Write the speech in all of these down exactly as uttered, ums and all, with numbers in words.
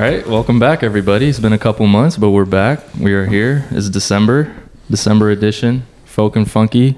right, welcome back, everybody. It's been a couple months, but we're back. We are here. It's December, December edition, Folk and Funky.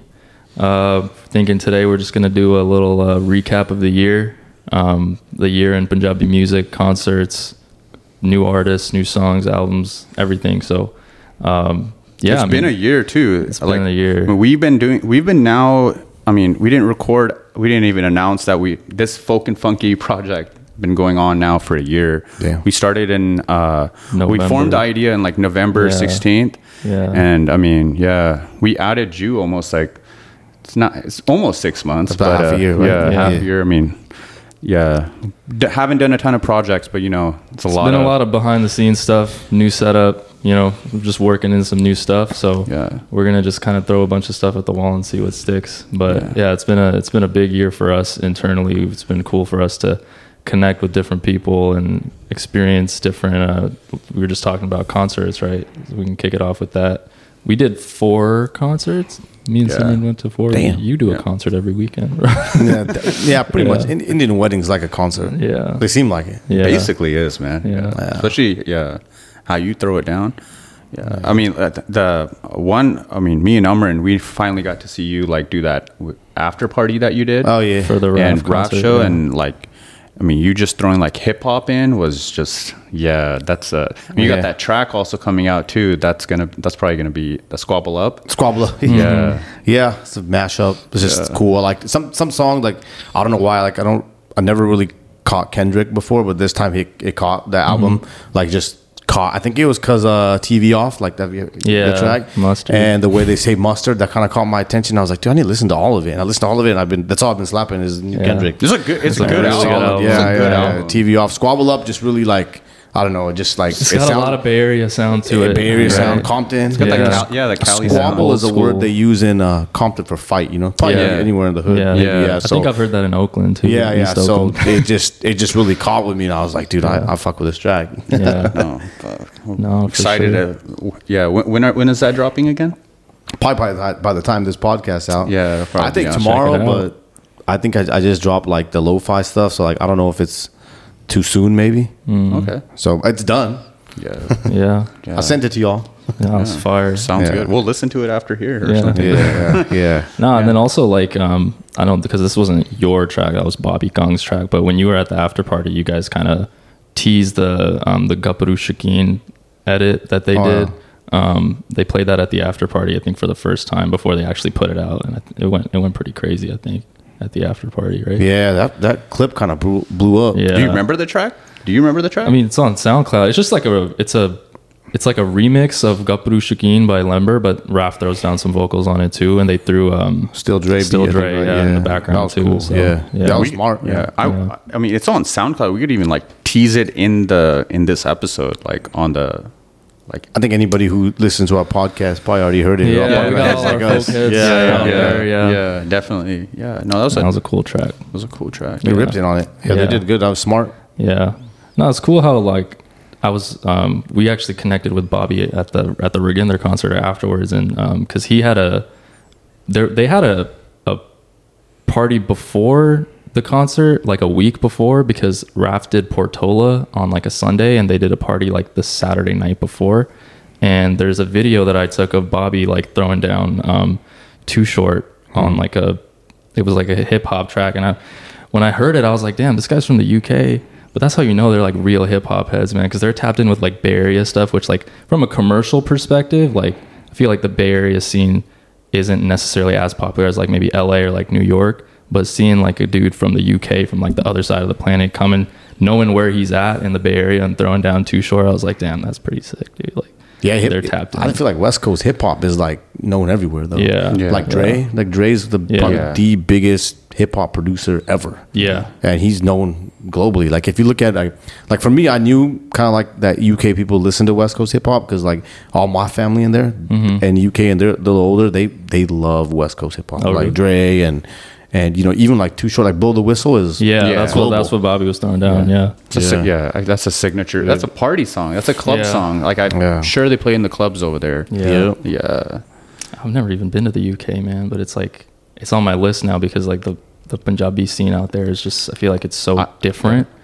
Uh, thinking today we're just going to do a little uh, recap of the year, um, the year in Punjabi music, concerts, new artists, new songs, albums, everything. So, um, yeah, it's I mean, been a year too. It's like, been a year. I mean, we've been doing. We've been now. I mean, we didn't record. We didn't even announce that we this Folk and Funky project been going on now for a year. Damn. We started in. Uh, November. We formed the idea in like November sixteenth. Yeah. And I mean, yeah, we added Jew almost like it's not. It's almost six months. About but, half uh, a year, right? Yeah, Yeah. half a year. I mean. Yeah, D- haven't done a ton of projects, but you know, it's a It's lot. been of, a lot of behind the scenes stuff, new setup, you know, just working in some new stuff. So Yeah. we're going to just kind of throw a bunch of stuff at the wall and see what sticks. But Yeah. yeah. it's been a, it's been a big year for us internally. It's been cool for us to connect with different people and experience different, uh, we were just talking about concerts, right? So we can kick it off with that. We did four concerts. Me and Yeah. Simeon went to four. Damn. You do Yeah. a concert every weekend, right? yeah, th- yeah, pretty Yeah. much. In, Indian weddings like a concert. Yeah. They seem like it. Yeah. Basically is, man. Yeah. Yeah. Especially, yeah, how you throw it down. Yeah. I mean, uh, th- the one, I mean, me and Umran, we finally got to see you like do that w- after party that you did. Oh yeah. For the rap and rap concert, show. yeah. And like, I mean, you just throwing like hip hop in was just, yeah, that's, uh, I mean, you Yeah. got that track also coming out too. That's going to, that's probably going to be the Squabble Up. Squabbler. Yeah. Yeah, it's a mashup. It's just Yeah. cool. I like some some songs. Like I don't know why. Like I don't. I never really caught Kendrick before, but this time he it caught the album. Like just caught. I think it was because uh, T V off. Like that. Yeah, the track Mustard. and the way they say mustard. That kind of caught my attention. I was like, dude, I need to listen to all of it. And I listened to all of it. And I've been. That's all I've been slapping is Yeah. Kendrick. It's a good, it's, It's a a good really album. good album. It's Yeah, a good yeah, album. T V off. Squabble Up just really like I don't know. It just like It's it got sound- a lot of Bay Area sound to yeah, it. Bay Area right? sound. Compton. It's got Yeah. that Cal- yeah, the Cali sound. Squabble is a Old word school. they use in uh, Compton for fight. You know, probably Yeah. anywhere in the hood. Yeah. maybe, Yeah. yeah. I So, think I've heard that in Oakland too. yeah, yeah. East So Oakland. it just it just really caught with me, and I was like, dude, Yeah. I, I fuck with this track. Yeah. No, fuck. No, for excited sure. to, yeah. When, when, are, when is that dropping again? Probably by the, by the time this podcast out, Yeah, probably, I think yeah. tomorrow, Check it out. but I think I, I just dropped like the lo-fi stuff, so like I don't know if it's too soon, maybe. Okay. So it's done. Yeah. Yeah. yeah. I sent it to y'all. Yeah, it's fire. Sounds Yeah. good. We'll listen to it after here or Yeah. something. Yeah, yeah. No, and then also like um I don't because this wasn't your track, that was Bobby Gong's track, but when you were at the after party, you guys kind of teased the um the Gaparu Shakeen edit that they Oh, did. Um, they played that at the after party, I think, for the first time before they actually put it out, and it went it went pretty crazy, I think, at the after party, right? Yeah, that that clip kind of blew, blew up. Yeah. Do you remember the track? Do you remember the track? I mean, it's on SoundCloud. It's just like a, it's a, it's like a remix of Gaparu Shakeen by Lember, but Raph throws down some vocals on it too, and they threw um, Still Dre, Still beat, I Dre, think, right? yeah, in the background that was too. Cool. So, yeah. yeah. that was We- smart. Yeah. Yeah, I, Yeah. I mean, it's on SoundCloud. We could even like tease it in the in this episode, like on the like. I think anybody who listens to our podcast probably already heard it. Yeah, All we podcasts got all like our us. folk heads. Yeah, Yeah, yeah, yeah. yeah, yeah. definitely. Yeah, no, that was a that was a cool track. that was a cool track. They Yeah. ripped it on it. Yeah, Yeah. they did good. That was smart. Yeah, no, it's cool how like I was. Um, we actually connected with Bobby at the at the Reginder concert afterwards, and because he had a, there they had a a party before the concert, like a week before, because Raph did Portola on like a Sunday, and they did a party like the Saturday night before. And there's a video that I took of Bobby like throwing down um, Too Short on like a, it was like a hip hop track, and I, when I heard it, I was like, damn, this guy's from the U K. But that's how you know they're like real hip hop heads, man, because they're tapped in with like Bay Area stuff, which like from a commercial perspective, like I feel like the Bay Area scene isn't necessarily as popular as like maybe L A or like New York. But seeing like a dude from the U K, from like the other side of the planet, coming, knowing where he's at in the Bay Area and throwing down Too Short, I was like, damn, that's pretty sick, dude. Like, Yeah, hip, they're tapped in. I feel like West Coast hip hop is like known everywhere though. Yeah. Yeah. like Dre, like Dre's the Yeah. probably Yeah. the biggest hip hop producer ever. Yeah. and he's known globally. Like if you look at like, like for me, I knew kind of like that U K people listen to West Coast hip hop because like all my family in there Mm-hmm. and U K and they're a little older, they they love West Coast hip hop, Oh, like really? Dre and and you know even like Too Short, like Blow the Whistle is Yeah, Yeah. that's what that's what Bobby was throwing down. Yeah. It's a si- Yeah. yeah, I- that's a signature. That's a party song. That's a club Yeah. song. Like I'm Yeah. sure they play in the clubs over there. Yeah. Yeah. Yeah. I've never even been to the U K, man, but it's like it's on my list now because like the the Punjabi scene out there is just, I feel like it's so I- different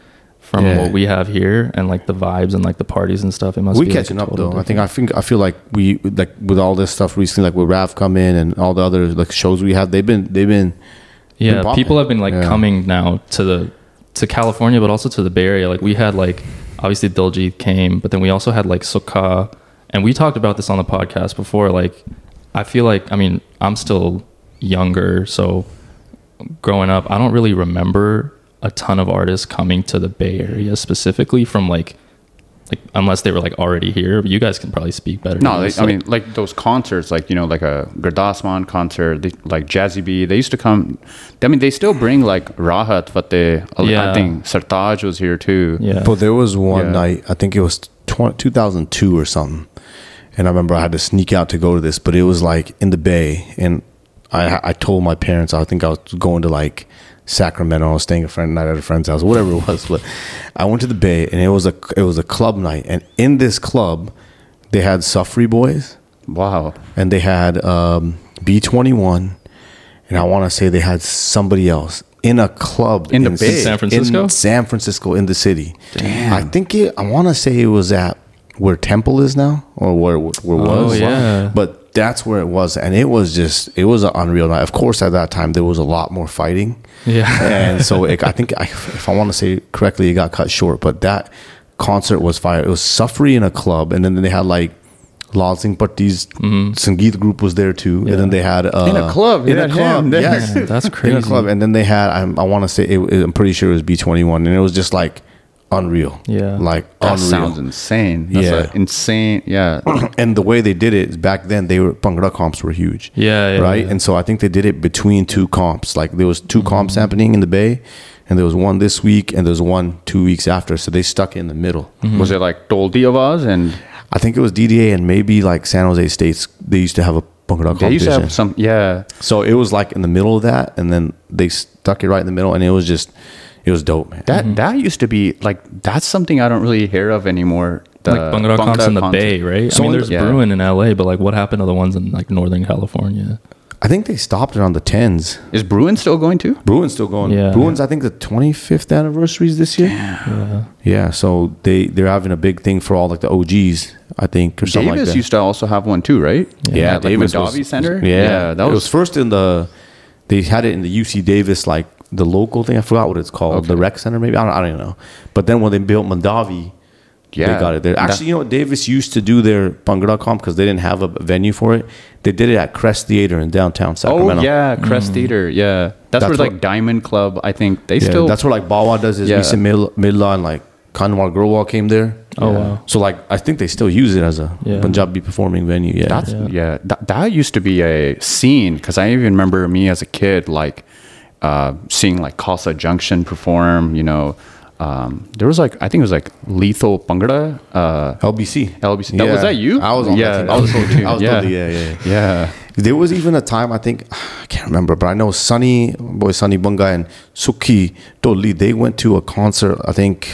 from Yeah. what we have here and like the vibes and like the parties and stuff. It must we be catching like a up total though. I think I think I feel like we like with all this stuff recently, like with Rav come in and all the other like shows we have. They've been they've been yeah, been popping. people have been like Yeah. coming now to the to California, but also to the Bay Area. Like we had like obviously Diljit came, but then we also had like Sukha, and we talked about this on the podcast before. Like I feel like I mean I'm still younger, so growing up, I don't really remember a ton of artists coming to the Bay Area specifically from like like unless they were like already here. But you guys can probably speak better. No, to they, this. I mean, like those concerts, like, you know, like a Gurdasman concert, they, like Jazzy B, they used to come. I mean, they still bring like Rahat, but they, Yeah. I think Sartaj was here too. yeah, But there was one Yeah. night, I think it was tw- two thousand two or something. And I remember I had to sneak out to go to this, but it was like in the Bay. And I I told my parents, I think I was going to like Sacramento. I was staying a friend night at a friend's house, whatever it was. But I went to the Bay and it was a, it was a club night. And in this club, they had Suffree Boys Wow. and they had um, B twenty-one. And I want to say they had somebody else in a club In the Bay? San Francisco? in San Francisco, in the city. Damn. I think it. I want to say it was at where Temple is now, or where where Oh, was. yeah. But that's where it was, and it was just it was an unreal night. Of course, at that time there was a lot more fighting. Yeah. and so it, I think I, if I want to say it correctly, it got cut short. But that concert was fire. It was Suffree in a club, and then they had like Lal Singh Patti's Sangeet group was there too, Yeah. and then they had uh, In a club, In they a had club, him there. yes, Man, that's In crazy. a club, and then they had I, I want to say it, it- I'm pretty sure it was B twenty-one, and it was just like unreal. Yeah. like That unreal. sounds insane. That's Yeah. a insane. Yeah. And the way they did it is back then they were Bhangra comps were huge. Yeah, yeah, right. yeah. And so I think they did it between two comps. Like there was two comps happening in the Bay, and there was one this week, and there was one two weeks after. So they stuck in the middle. Was it like Doldi Avaz? And I think it was D D A and maybe like San Jose State's. They used to have a Bhangra they used to competition. have some, yeah. So it was like in the middle of that, and then they stuck it right in the middle, and it was just, it was dope, man. That that used to be like, that's something I don't really hear of anymore. The like Bhangra comps in the concert. Bay, right? So I mean, in there's the- yeah. Bruin in L A, but like, what happened to the ones in like Northern California? I think they stopped around the tens. Is Bruin still going to? Bruin's still going. Yeah. Bruin's, I think, the twenty-fifth anniversary is this year. Yeah, Yeah, so they they're having a big thing for all like the O Gs, I think, or something Davis like that. used to also have one too, right? yeah, At, like Davis Mondavi was- Center. Yeah, that it was, was first in the. They had it in the U C Davis, like the local thing. I forgot what it's called, the Okay. rec center, maybe. I don't, I don't even know. But then when they built Mondavi, Yeah, they got it there. that- Actually, you know what? Davis used to do their Bhangra comp because they didn't have a venue for it. They did it at Crest Theater in downtown Sacramento. Oh yeah, Crest Theater. Yeah, that's, That's where like what- Diamond Club. I think they Yeah, still. that's where like Bawa does his Yeah. recent mid midla, and like Kanwar Growal came there. Oh, Yeah. wow. So like I think they still use it as a Yeah. Punjabi performing venue. Yeah, That's Yeah. yeah. that, that used to be a scene because I even remember me as a kid like uh, seeing like Khalsa Junction perform. You know, um, there was like I think it was like Lethal Bhangra. Uh, L B C. L B C. That, was that you? I was on yeah, that team. that was cool too. I was yeah. totally, yeah, yeah, yeah. yeah. There was even a time I think I can't remember, but I know Sunny boy Sunny Bunga and Suki Totally they went to a concert. I think.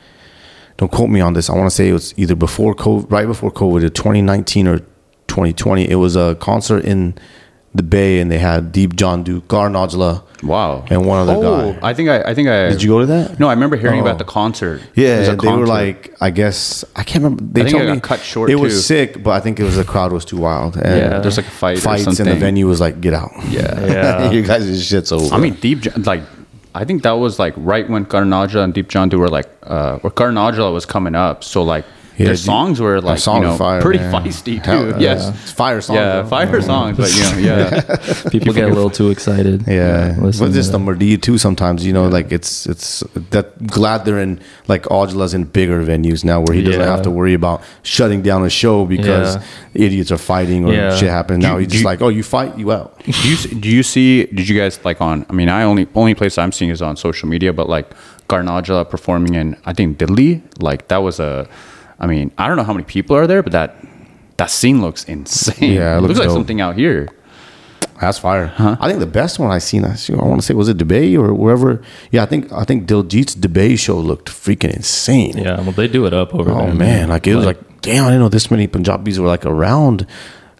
Don't quote me on this. I want to say it was either before COVID, right before COVID, twenty nineteen or twenty twenty. It was a concert in the Bay, and they had Deep John Duke, Gar Najla, Wow. and one other oh, guy. I think I. I think I. Did you go to that? No, I remember hearing Oh. about the concert. It was Yeah, a they were concert. like, I guess I can't remember. They I think told it got me cut short, It was too. sick, but I think it was the crowd was too wild. And Yeah, there's like a fight or fights, and the something. venue was like, get out. Yeah. Yeah. you guys' shit's over. I mean, Deep Jo- like I think that was like right when Karnajla and Deep John were like, uh, or Karnajla was coming up. So like Yeah, their Deep- songs were like, songs you know, are fire, pretty man. feisty too. Hell, uh, yes. it's fire songs. Yeah, bro. fire songs, but you know, yeah. people get a little too excited. Yeah, listening but to just the that. Mardi too. Sometimes you know, like it's it's that glad they're in like Aujla's in bigger venues now where he doesn't Yeah. have to worry about shutting down a show because Yeah. idiots are fighting or Yeah. shit happened. Do Now you- he's do just you- like, oh, you fight, you out. do you do you see? Did you guys like on? I mean, I only only place I'm seeing is on social media, but like Karnajla performing in I think Delhi, like that was a. I mean, I don't know how many people are there, but that that scene looks insane. Yeah, it it looks looks like dope. something out here. That's fire. I think the best one I seen, I, see- I want to say, was it Dubai or wherever? Yeah, I think I think Diljit's Dubai show looked freaking insane. Yeah, well, they do it up over Oh there. man, like it was like, damn, I didn't know this many Punjabis were like around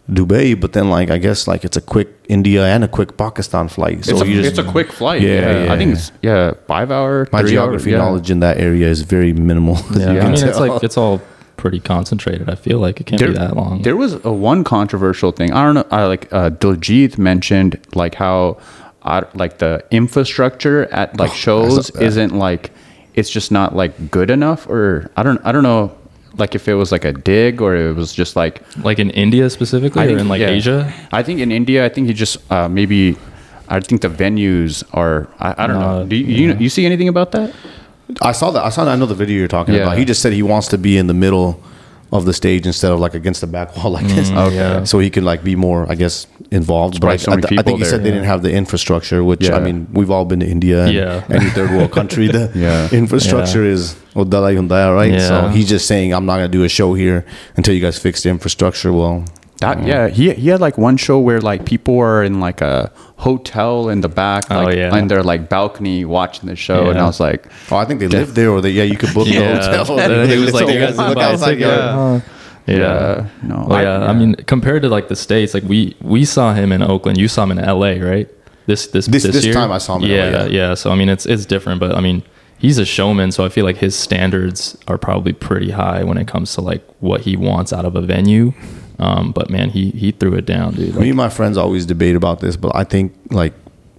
Dubai, but then like I guess like it's a quick India and a quick Pakistan flight. So it's, a, you just, it's a quick flight. Yeah, Yeah, yeah, I think yeah. it's yeah five hour. my three geography hour, yeah. knowledge in that area is very minimal. Yeah, Yeah. I mean, it's So- like it's all pretty concentrated. I feel like it can't There, be that long. there was a one controversial thing. I don't know. I like uh, Diljit mentioned like how uh, like the infrastructure at like Oh, I shows saw that. isn't like it's just not like good enough, or I don't I don't know like if it was like a dig or it was just like Like in India specifically, or in like yeah. Asia. I think in India, I think he just uh, maybe. I think the venues are. I, I don't Uh, know. Do you, you you see anything about that? I saw that. I saw that. I know the video you're talking Yeah. about. He just said he wants to be in the middle of the stage instead of like against the back wall like this. Okay. yeah. So he can like be more, I guess, involved. But probably I, so I, many th- I think people he said there. they didn't have the infrastructure, which Yeah. I mean, we've all been to India and Yeah. any third world country. The Yeah. infrastructure Yeah. is Odala Hyundai, right? Yeah. So he's just saying, I'm not going to do a show here until you guys fix the infrastructure. Well, That yeah, he he had like one show where like people were in like a hotel in the back, Oh, like yeah. on their like balcony watching the show, and Yeah. I was like, oh, I think they live there, or they, yeah, you could book Yeah. the hotel. And he was like, So "You guys look didn't buy a outside, ticket?" yeah. Uh, Yeah. yeah, no, Well, yeah. I, mean, compared to like the States, like we we saw him in Oakland. You saw him in L A, right? This this This- this, this year? time I saw him in yeah, L A, yeah. yeah. So I mean, it's it's different, but I mean, he's a showman, so I feel like his standards are probably pretty high when it comes to like what he wants out of a venue. Um, but man, he he threw it down, dude. Me Like, and my friends always debate about this, but I think like,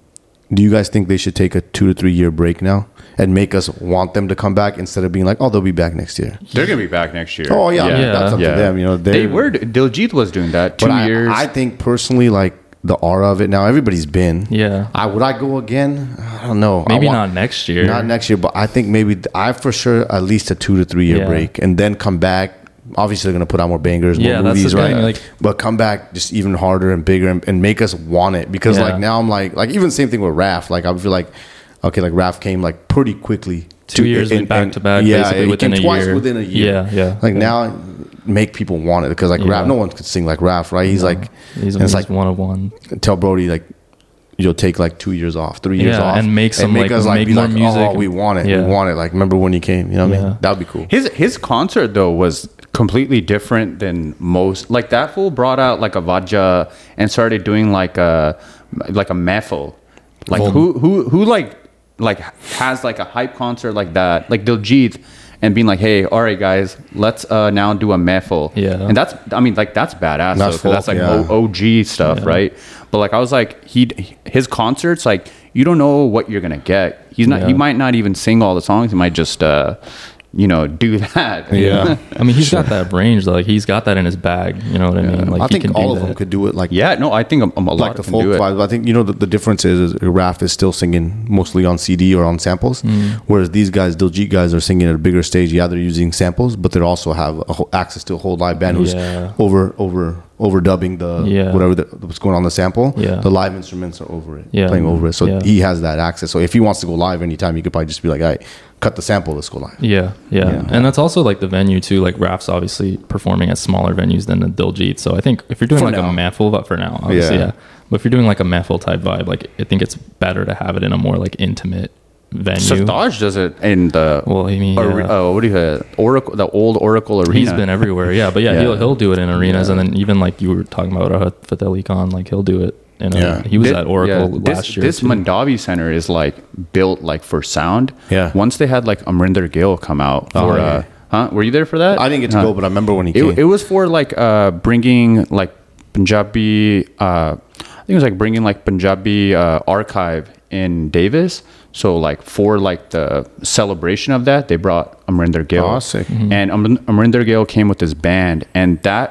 do you guys think they should take a two to three year break now and make us want them to come back instead of being like, oh, they'll be back next year? they're gonna be back next year. Oh yeah, I mean, Yeah. that's up Yeah. to them. You know, They they're- were Diljit was doing that two But I, years. I think personally, like the aura of it now, everybody's been. yeah, I would I go again? I don't know. I maybe want- not next year. Not next year, but I think maybe th- I for sure at least a two to three year Yeah. break and then come back. Obviously, they're gonna put out more bangers, more Yeah, that's the movies, thing, right? like- but come back just even harder and bigger and, and make us want it because Yeah. like now I'm like like even same thing with Raph. Like I feel like okay, like Raph came like pretty quickly. Two years and- back and- to back, yeah, basically it within came a twice year. within a year. Yeah, yeah. Like Yeah. now, make people want it because like Yeah. Raph, no one could sing like Raph, right? He's No, like he's, and it's he's like one of one. tell Brody like you'll take like two years off, three years Yeah, off, and make some, like, make be more like, music oh, and- we want it, Yeah. we want it. Like remember when you came? You know what I Yeah. mean? That would be cool. His his concert though was completely different than most. Like that fool brought out like a Vajja and started doing like a like a mehfil. Like Vol- who who who like like has like a hype concert like that, like Diljit, and being like, hey, all right guys, let's uh now do a mehfil. Yeah. And that's I mean like that's badass. That's though, 'cause that's folk, like yeah. O- OG stuff, Yeah. right? But like I was like he his concerts like you don't know what you're gonna get. He's not. He Yeah. might not even sing all the songs. He might just uh you know do that. Yeah. I mean, he's got that range. Though. Like he's got that in his bag. You know what I mean? Like I he think can do all of that. them could do it. Like Yeah, no, I think a, a lot like the can folk do it. vibe. I think you know the, the difference is, is Raph is still singing mostly on C D or on samples, Mm. whereas these guys, Diljit guys, are singing at a bigger stage. Yeah, they're using samples, but they also have a whole, access to a whole live band who's Yeah. over over overdubbing the Yeah. whatever the, what's going on in the sample. Yeah. The live instruments are over it, Yeah. playing over it. So Yeah. he has that access. So if he wants to go live anytime, he could probably just be like, "All right, cut the sample, let's go live." Yeah, yeah, Yeah. and that's also like the venue too. Like Raph's obviously performing at smaller venues than the Diljit. So I think if you're doing For like now. a mehfil, but for now, obviously, Yeah. yeah. But if you're doing like a mehfil type vibe, like I think it's better to have it in a more like intimate venue. Sartaj does it in the Well, I mean, Are- yeah. oh, what do you have? Oracle, the old Oracle Arena. He's been everywhere, yeah. But yeah, Yeah. he'll he'll do it in arenas, Yeah. and then even like you were talking about Rahat Fateh Ali Khan, like he'll do it. In a, Yeah. he was Thi- at Oracle yeah, last this, year. This too. Mandavi Center is like built like for sound. Yeah. Once they had like Amrinder Gill come out Oh, for, yeah. uh, huh? Were you there for that? I didn't get to Huh. go, but I remember when he came. It, it was for like uh, bringing like Punjabi. Uh, I think it was like bringing like Punjabi uh, archive in Davis. So like for like the celebration of that, they brought Amrinder Gill. Oh, sick. Mm-hmm. And Am- Amrinder Gill came with his band, and that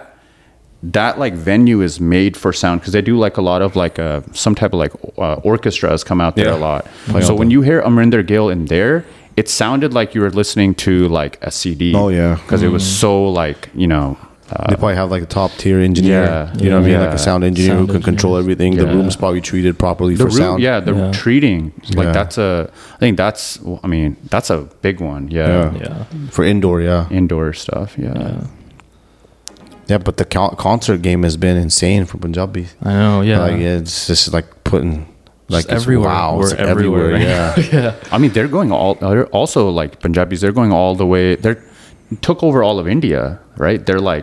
that like venue is made for sound because they do like a lot of like uh, some type of like uh, orchestras come out there Yeah. a lot. Play So out when there. you hear Amrinder Gill in there, it sounded like you were listening to like a C D. Oh, yeah. because it was so like you know. Uh, They probably have like a top tier engineer. Yeah. You know what I mean? Yeah. Like a sound engineer Sound who can control engineers. everything. The Yeah. room's probably treated properly the for root, sound. yeah, the Yeah. treating like Yeah. that's a. I think that's. I mean, that's a big one. Yeah, Yeah. yeah, For indoor, yeah. indoor stuff. Yeah. yeah. Yeah, but the con- concert game has been insane for Punjabi. I know. Yeah, Like it's just like putting like Just it's- everywhere. Wow, We're it's like everywhere. everywhere. Yeah. yeah. I mean, they're going all. They're also like Punjabis. They're going all the way. They're took over all of India, right? They're like.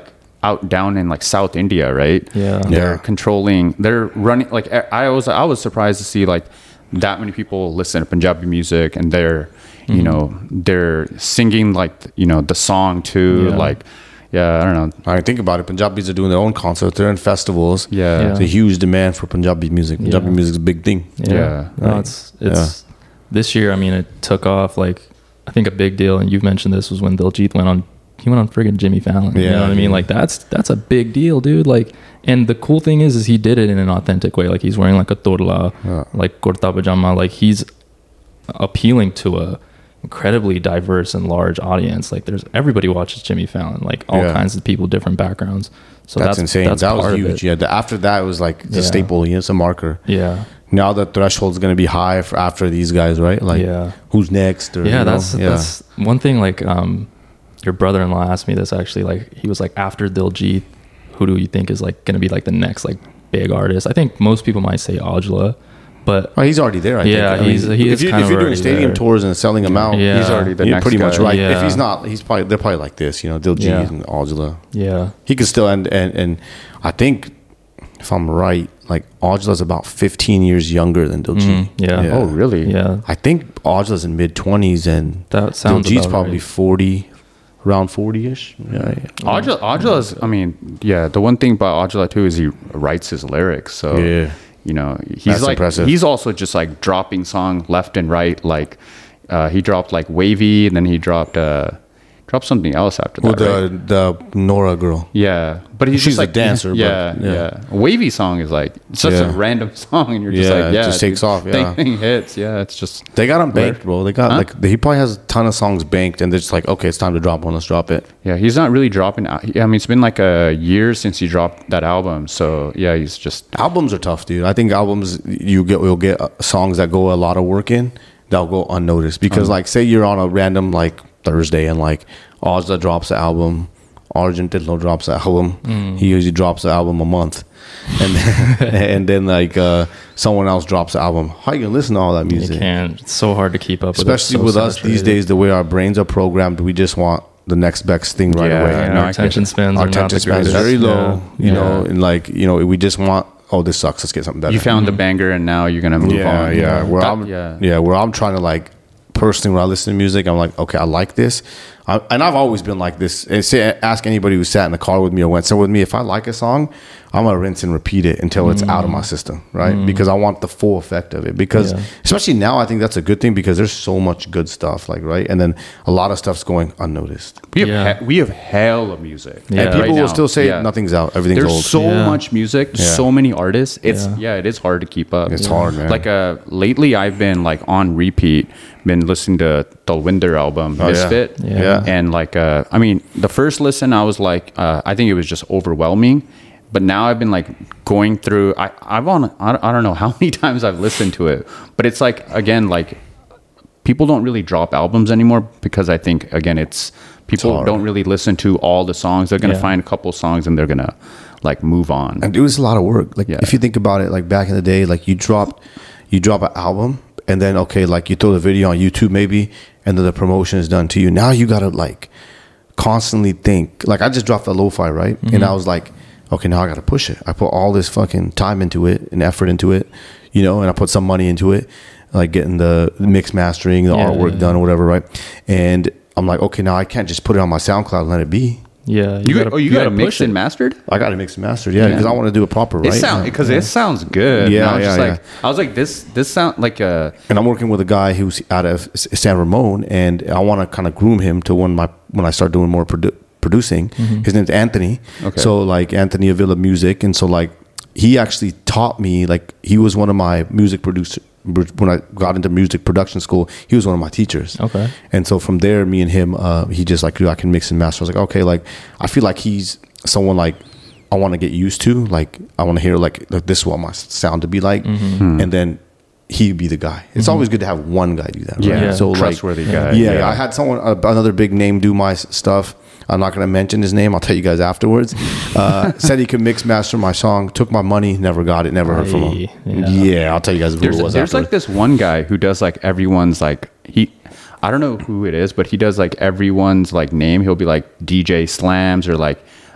out down in like South India, right? Yeah. They're Yeah. controlling, they're running, like I was, I was surprised to see like that many people listen to Punjabi music and they're, you know, they're singing like, you know, the song too. Yeah. Like, yeah, I don't know. I think about it. Punjabis are doing their own concerts. They're in festivals. Yeah. Yeah. It's a huge demand for Punjabi music. Punjabi Yeah. music's a big thing. Yeah. No, Like, it's it's this year. I mean, it took off. Like, I think a big deal, and you've mentioned this, was when Diljit went on. He went on friggin' Jimmy Fallon. You Yeah, know what I mean? yeah. Like, that's that's a big deal, dude. Like, and the cool thing is, is he did it in an authentic way. Like, he's wearing like a torla, Yeah. like kurta pajama. Like, he's appealing to a incredibly diverse and large audience. Like, there's everybody watches Jimmy Fallon. Like, all Yeah. kinds of people, different backgrounds. So that's, that's, insane. That's that part was of huge. it. Yeah. The, after that, it was like it's a Yeah. staple. Yeah, it's a marker. Yeah. Now the threshold's going to be high for after these guys, right? Like, Yeah. who's next? Or, Yeah, you know? that's that's one thing. Like, um, your brother-in-law asked me this actually. Like, he was like, after Diljit, who do you think is like going to be like the next like big artist? I think most people might say Ojala, but Oh, he's already there. I Yeah, think. I he's- mean, he if, is you, kind if of you're doing already stadium there. tours and selling them out, Yeah. He's already the you're next pretty guy. much right. Yeah. If he's not, he's probably they're probably like this. You know, Diljit Yeah. and Ojala. yeah, He could still and and and I think if I'm right, like Ojala's about fifteen years younger than Diljit. Mhm, yeah. Oh, really? yeah. I think Ojala's in mid twenties and That sounds Diljit's about probably right. forty, around forty ish. Yeah, yeah. Ajala, Ajala's, I mean, yeah, the one thing about Ajala too is he writes his lyrics. So, Yeah. you know, he's That's like, impressive. he's also just like dropping song left and right. Like, uh, he dropped like Wavy and then he dropped, uh, dropped something else after that. With the right? the Nora girl. Yeah, but he's She's just a like dancer, but- Yeah, yeah. yeah. A Wavy song is like it's such a Yeah. random song, and you're just Yeah, like, it yeah, just takes dude, off, yeah. thing hits. Yeah, it's just They got him banked, bro. They got Huh? like he probably has a ton of songs banked, and they're just like, okay, it's time to drop one. Let's drop it. yeah. He's not really dropping. I mean, it's been like a year since he dropped that album. So yeah, he's just Albums are tough, dude. I think albums you get will get uh, songs that go a lot of work in that'll go unnoticed because, like, say you're on a random like Thursday and like Ozza drops the album, Argentino drops the album. He usually drops the album a month, and then, and then like uh, someone else drops the album. How you gonna listen to all that You music? can't. It's so hard to keep up, Especially with, with us these days, the way our brains are programmed, we just want the next best thing right Yeah, away. Yeah, no, our I attention get it. spans Our are not attention the span is greatest. very low, Yeah. you know, Yeah. and like you know, we just want. Oh, this sucks. Let's get something better. you found the banger, and now you're gonna move yeah, on. yeah. Where That- I'm, yeah. yeah, where I'm trying to like personally, when I listen to music, I'm like, okay, I like this, I, and I've always been like this. And say, ask anybody who sat in the car with me or went somewhere with me, if I like a song, I'm gonna rinse and repeat it until it's out of my system, right? Because I want the full effect of it. Because Yeah. especially now, I think that's a good thing because there's so much good stuff, like right, and then a lot of stuff's going unnoticed. We have Yeah. he- we have hell of music, Yeah. And right people now. will still say Yeah. nothing's out, everything's There's old. so Yeah. much music, Yeah. so many artists. It's Yeah. yeah. it is hard to keep up. It's hard, man. Like uh, lately, I've been like on repeat, been listening to the Winder album, Oh, yeah. Misfit, Yeah. Yeah. and like uh, I mean, the first listen, I was like, uh, I think it was just overwhelming. But now I've been like going through. I I've on I, I don't know how many times I've listened to it, but it's like again like people don't really drop albums anymore because I think again it's people hard. don't really listen to all the songs. They're gonna Yeah. find a couple songs and they're gonna like move on. And it was a lot of work. Like Yeah. if you think about it, like back in the day, like you dropped, you drop an album, and then okay, like you throw the video on YouTube maybe, and then the promotion is done to you. Now you gotta like constantly think. Like I just dropped a lo-fi, right? And I was like, okay, now I gotta push it. I put all this fucking time into it and effort into it, you know, and I put some money into it, like getting the mix mastering, the Yeah, artwork yeah. done or whatever, right? And I'm like, okay, now I can't just put it on my SoundCloud and let it be. Yeah, You, gotta- got, oh, you, got gotta it mixed push it. and mastered? I gotta mix and master, yeah, Yeah. because I want to do it proper, right? It sound because it sounds good. Yeah, And I was just yeah, like I was like this this sound like uh And I'm working with a guy who's out of S- San Ramon, and I want to kind of groom him to when my when I start doing more produ- producing. His name's Anthony. Okay. So like Anthony Avila Music, and so like he actually taught me. Like he was one of my music producer when I got into music production school. He was one of my teachers. Okay. And so from there, me and him, uh, he just like, I can mix and master. I was like, okay, like I feel like he's someone like I want to get used to. Like I want to hear like, like this is what my sound to be like, and then he'd be the guy. It's always good to have one guy do that. Right? Yeah, Yeah. So like, trustworthy yeah, guy. Yeah, Yeah. I had someone, uh, another big name, do my s- stuff. I'm not going to mention his name. I'll tell you guys afterwards. Uh, said he could mix master my song. Took my money. Never got it. Never heard from him. Aye, Yeah. yeah. I'll tell you guys who there's it was. there's like afterwards. this one guy who does like everyone's like he I don't know who it is, but he does like everyone's like name. He'll be like D J Slams or like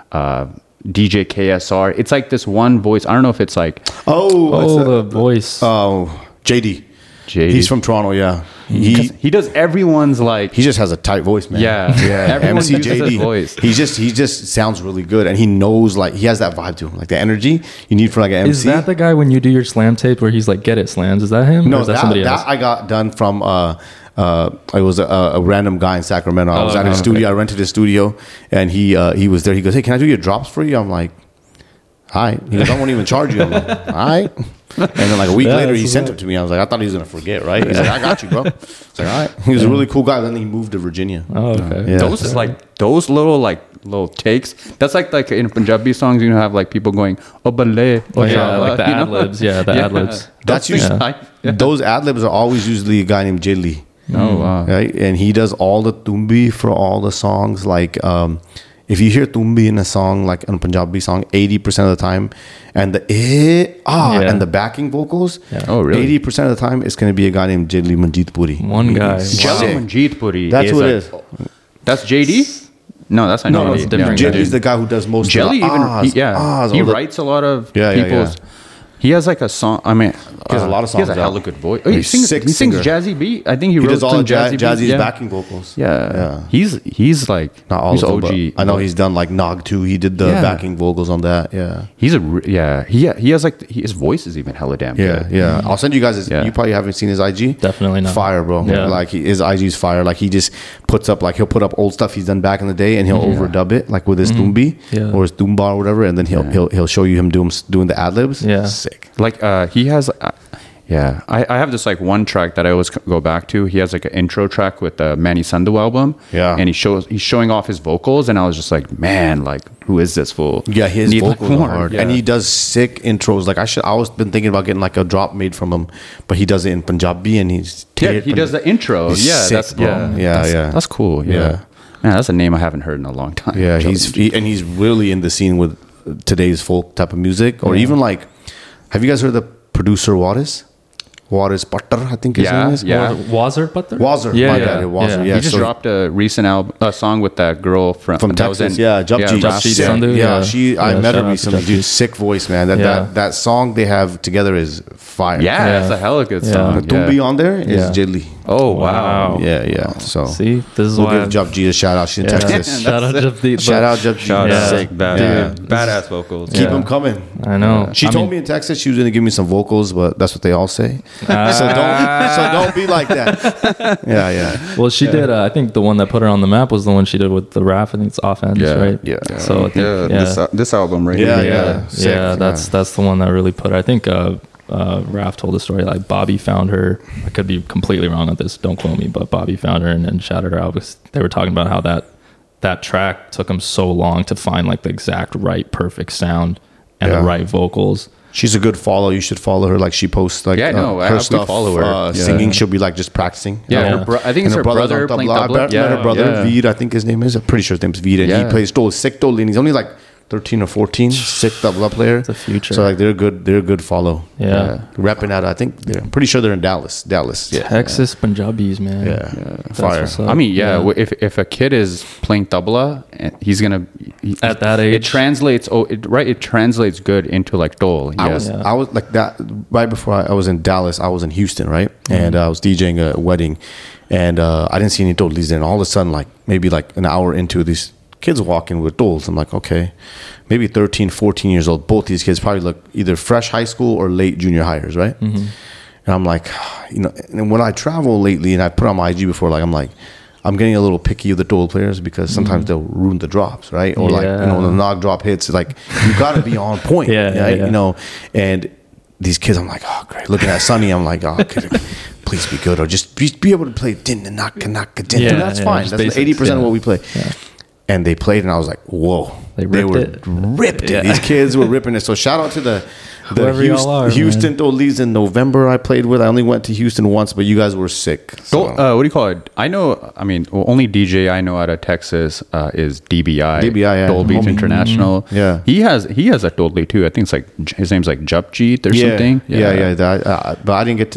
uh, D J K S R. It's like this one voice. I don't know if it's like Oh, Oh, it's, uh, the voice. oh, J D. J D. He's from Toronto. Yeah, 'Cause he he does everyone's like he just has a tight voice, man. Yeah. yeah. Everyone uses his M C J D. voice. He just he just sounds really good, and he knows like he has that vibe to him, like the energy you need for like an M C. Is that the guy when you do your slam tape where he's like, "Get it, slams"? Is that him? No, or is that, that, somebody that else? I got done from. Uh, uh, I was a, a random guy in Sacramento. I was Oh, at his okay. studio. I rented his studio, and he uh, he was there. He goes, "Hey, can I do your drops for you?" I'm like, "Hi." He goes, "I won't even charge you." I'm like, "All right." And then like a week Yeah, later, he that's sent right. it to me. I was like, I thought he was gonna forget, right? He's like, "I got you, bro." It's like, all right. He was a really cool guy. Then he moved to Virginia. Oh, okay. Yeah. those is like those little like little takes. That's like like in Punjabi songs, you know, have like people going oh ballet. Oh, yeah, uh, like the you know? ad libs. Yeah, the ad libs. That's Those usually things I- yeah. those ad libs are always usually a guy named Jidli. Oh wow. Right, and he does all the tumbi for all the songs. Like, um, if you hear tumbi in a song, like in a Punjabi song, eighty percent of the time, and the eh, ah, Yeah. and the backing vocals, Yeah. Oh really? eighty percent of the time, it's going to be a guy named Jidli Manjeet Puri. One guy. Jello Sick. Manjeet Puri. That's is who it a- is. That's J D. No, that's not No, J D. it's different. Yeah, Jidli's the guy who does most Jelly of the even ahs, he, yeah ahs, he all the- writes a lot of Yeah, yeah, people's. yeah. He has like a song. I mean, He has a lot of He has songs a hella out. good voice. Oh, he He's sings. sick He sings singer. jazzy beat. I think he, He wrote does all some the jazz, jazzy Jazzy's beats. Yeah. backing vocals. Yeah. Yeah. He's he's like Not all he's of O them, G. but I know he's done like Nog too. He did the Yeah. backing vocals on that. Yeah. He's a re- yeah. He he has like his voice is even hella damn Yeah, good. yeah. I'll send you guys. His, Yeah. You probably haven't seen his I G. Definitely not. Fire, bro. Yeah. Like he, his I G's fire. Like he just puts up like he'll put up old stuff he's done back in the day, and he'll overdub it like with his tumbi Yeah. or his tumba or whatever, and then he'll he'll he'll show you him doing doing the ad libs. Yeah. Sick. Like uh, he has. Uh, yeah, I, I have this like one track that I always c- go back to. He has like an intro track with the Manny Sandhu album. Yeah. and he shows he's showing off his vocals, and I was just like, man, like who is this fool? Yeah, his Need, like, vocals are more. hard, Yeah. and he does sick intros. Like I should, I was been thinking about getting like a drop made from him, but he does it in Punjabi, and he's Yeah, he does the intro. He's Yeah, sick, that's bro. yeah, Yeah, that's, yeah. That's cool. Yeah. Yeah. Man, that's a name I haven't heard in a long time. Yeah, Jelly he's Manjeet. he, and he's really in the scene with today's folk type of music, or even like, have you guys heard the producer Waters? Waters Butter, I think his Yeah, name is. yeah. Wazzer Butter? Wazzer, Yeah, my yeah. bad, Wazzer, yeah. he just so- dropped a recent album, a song with that girl from From that was Texas, in- yeah, Jubji. Jubji Sick. Sandhu, yeah, yeah. she. I Yeah, met her shout out to recently, Jubji. dude. Sick voice, man. That Yeah. that that song they have together is fire. Yeah, Yeah. it's a hella good Yeah. song. the Tumbi yeah. on there is Yeah. Jidli. Oh wow. Wow. Yeah, yeah. So See, this is we'll why. give Jubji a shout out. She's in Yeah. Texas. Shout out to the Shout out Jubji. Shout Yeah. out, Sick. bad, Yeah. badass vocals. Keep Yeah. them coming. I know. She I told mean, me in Texas she was gonna give me some vocals, but that's what they all say. Ah. so don't so don't be like that. Yeah, yeah. Well, she did. Uh, I think the one that put her on the map was the one she did with the rap. I think it's offense, Yeah. right? Yeah. So I think, Yeah, yeah, This, uh, this album right Yeah, here. yeah. yeah, Sick. yeah, that's Yeah. that's the one that really put her. I think uh, uh, Raph told the story like Bobby found her. I could be completely wrong on this. Don't quote me, but Bobby found her and, and shouted her out because they were talking about how that that track took him so long to find like the exact right, perfect sound and Yeah. the right vocals. She's a good follow. You should follow her. Like she posts like Yeah, no, uh, I- her we stuff. follow her. Uh, Yeah. Singing, she'll be like just practicing. Yeah, Yeah. Her bro- I think And it's her brother's brother on playing tabla. I tabla. met Yeah, her brother, yeah. Veed, I think his name is. I'm pretty sure his name's Veed, and Yeah. he plays Tol, sick Tol, and he's only like thirteen or fourteen, sick tabla player. The future. So like they're good. They're a good follow. Yeah. Repping out. I think they're. I'm pretty sure they're in Dallas. Dallas. Yeah. Texas Punjabis, man. Yeah. That's Fire. what's up. I mean, yeah, Yeah. w if if a kid is playing tabla, and he's gonna he- At that it age. translates. Oh, it, right, it translates good into like dol. Yeah. I was Yeah. I was like that right before I, I was in Dallas. I was in Houston, right, and uh, I was DJing a wedding, and uh, I didn't see any tolis. And all of a sudden, like maybe like an hour into these kids walking with tols, I'm like, okay, maybe thirteen, fourteen years old. Both these kids probably look either fresh high school or late junior hires, right? And I'm like, you know, and when I travel lately, and I put on my I G before, like I'm like. I'm getting a little picky of the toll players because sometimes they'll ruin the drops, right? Or like, you know, when the knock drop hits, like you got to be on point, Yeah, yeah, right? yeah. You know, and these kids, I'm like, oh, great. Looking at Sonny, I'm like, oh, could it, please be good, or just be, be able to play din and knock and knock din. Yeah, That's yeah, fine. just That's basics, eighty percent of yeah. what we play. And they played, and I was like, whoa, They ripped were it. ripped it. Yeah. These kids were ripping it. So shout out to the. The Whoever y'all Houston, are, Houston Tolis in November I played with. I only went to Houston once, but you guys were sick. So. Dol- uh, what do you call it? I know. I mean, well, only D J I know out of Texas uh, is D B I. D B I, yeah. Dol Beats Homie. International. Yeah. he has he has a Dol too. I think it's like his name's like Jupjeet or yeah, something. Yeah, yeah. that, uh, but I didn't get to.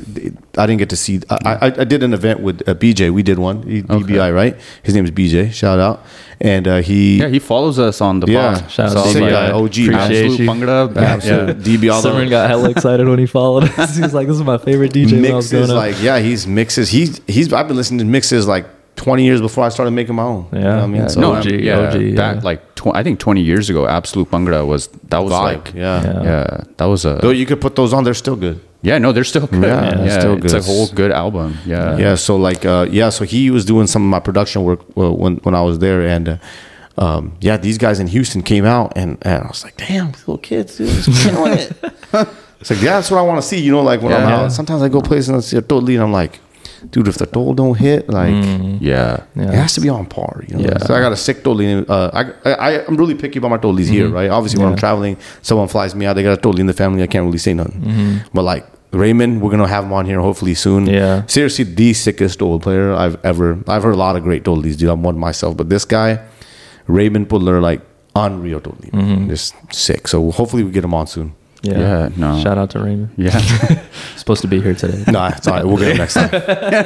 I didn't get to see. I, I, I did an event with uh, B J. We did one. He, Okay. B B I, right? His name is B J. Shout out. And uh, he, Yeah, he follows us on the Yeah, pod. shout out So I was to sick like, guy, O G, man. appreciate Absolute you. Bhangra. absolute Yeah. D B. Although Simran got hella excited when he followed us. He was like, "This is my favorite D J." when I was mixes, growing up. like yeah, he's mixes. He's he's. I've been listening to mixes like twenty years before I started making my own. You know Yeah. what I mean, Yeah. so no, um, O G, yeah, O G, back yeah. like tw- I think twenty years ago, Absolute Bhangra was that was vibe, like yeah. Yeah. yeah, that was a Though you could put those on, they're still good. yeah. No, they're still good. Yeah, Yeah, they're still It's a good. whole good album. Yeah, Yeah, so like uh, yeah, so he was doing some of my production work uh, when when I was there, and uh, um, yeah, these guys in Houston came out, and, and I was like, damn, these little kids, dude, just killing it. It's like yeah, that's what I want to see. You know, like when I'm Yeah. out, sometimes I go places and I see a totally, and I'm like, dude, if the toll don't hit, like. yeah, Yeah. It has to be on par, you know. Yeah. So I got a sick totally. Uh, I, I I'm really picky about my tolis here, right? Obviously, when I'm Yeah. traveling, someone flies me out, they got a totally in the family. I can't really say nothing. But like Raymond, we're gonna have him on here hopefully soon. Yeah. seriously, the sickest tol player I've ever. I've heard a lot of great tolis, dude. I'm one myself, but this guy, Raymond Puller, like unreal totally, just sick. So hopefully we get him on soon. Yeah. Yeah, no. Shout out to Raymond. yeah. Supposed to be here today. Nah, it's all right. We'll get him next time.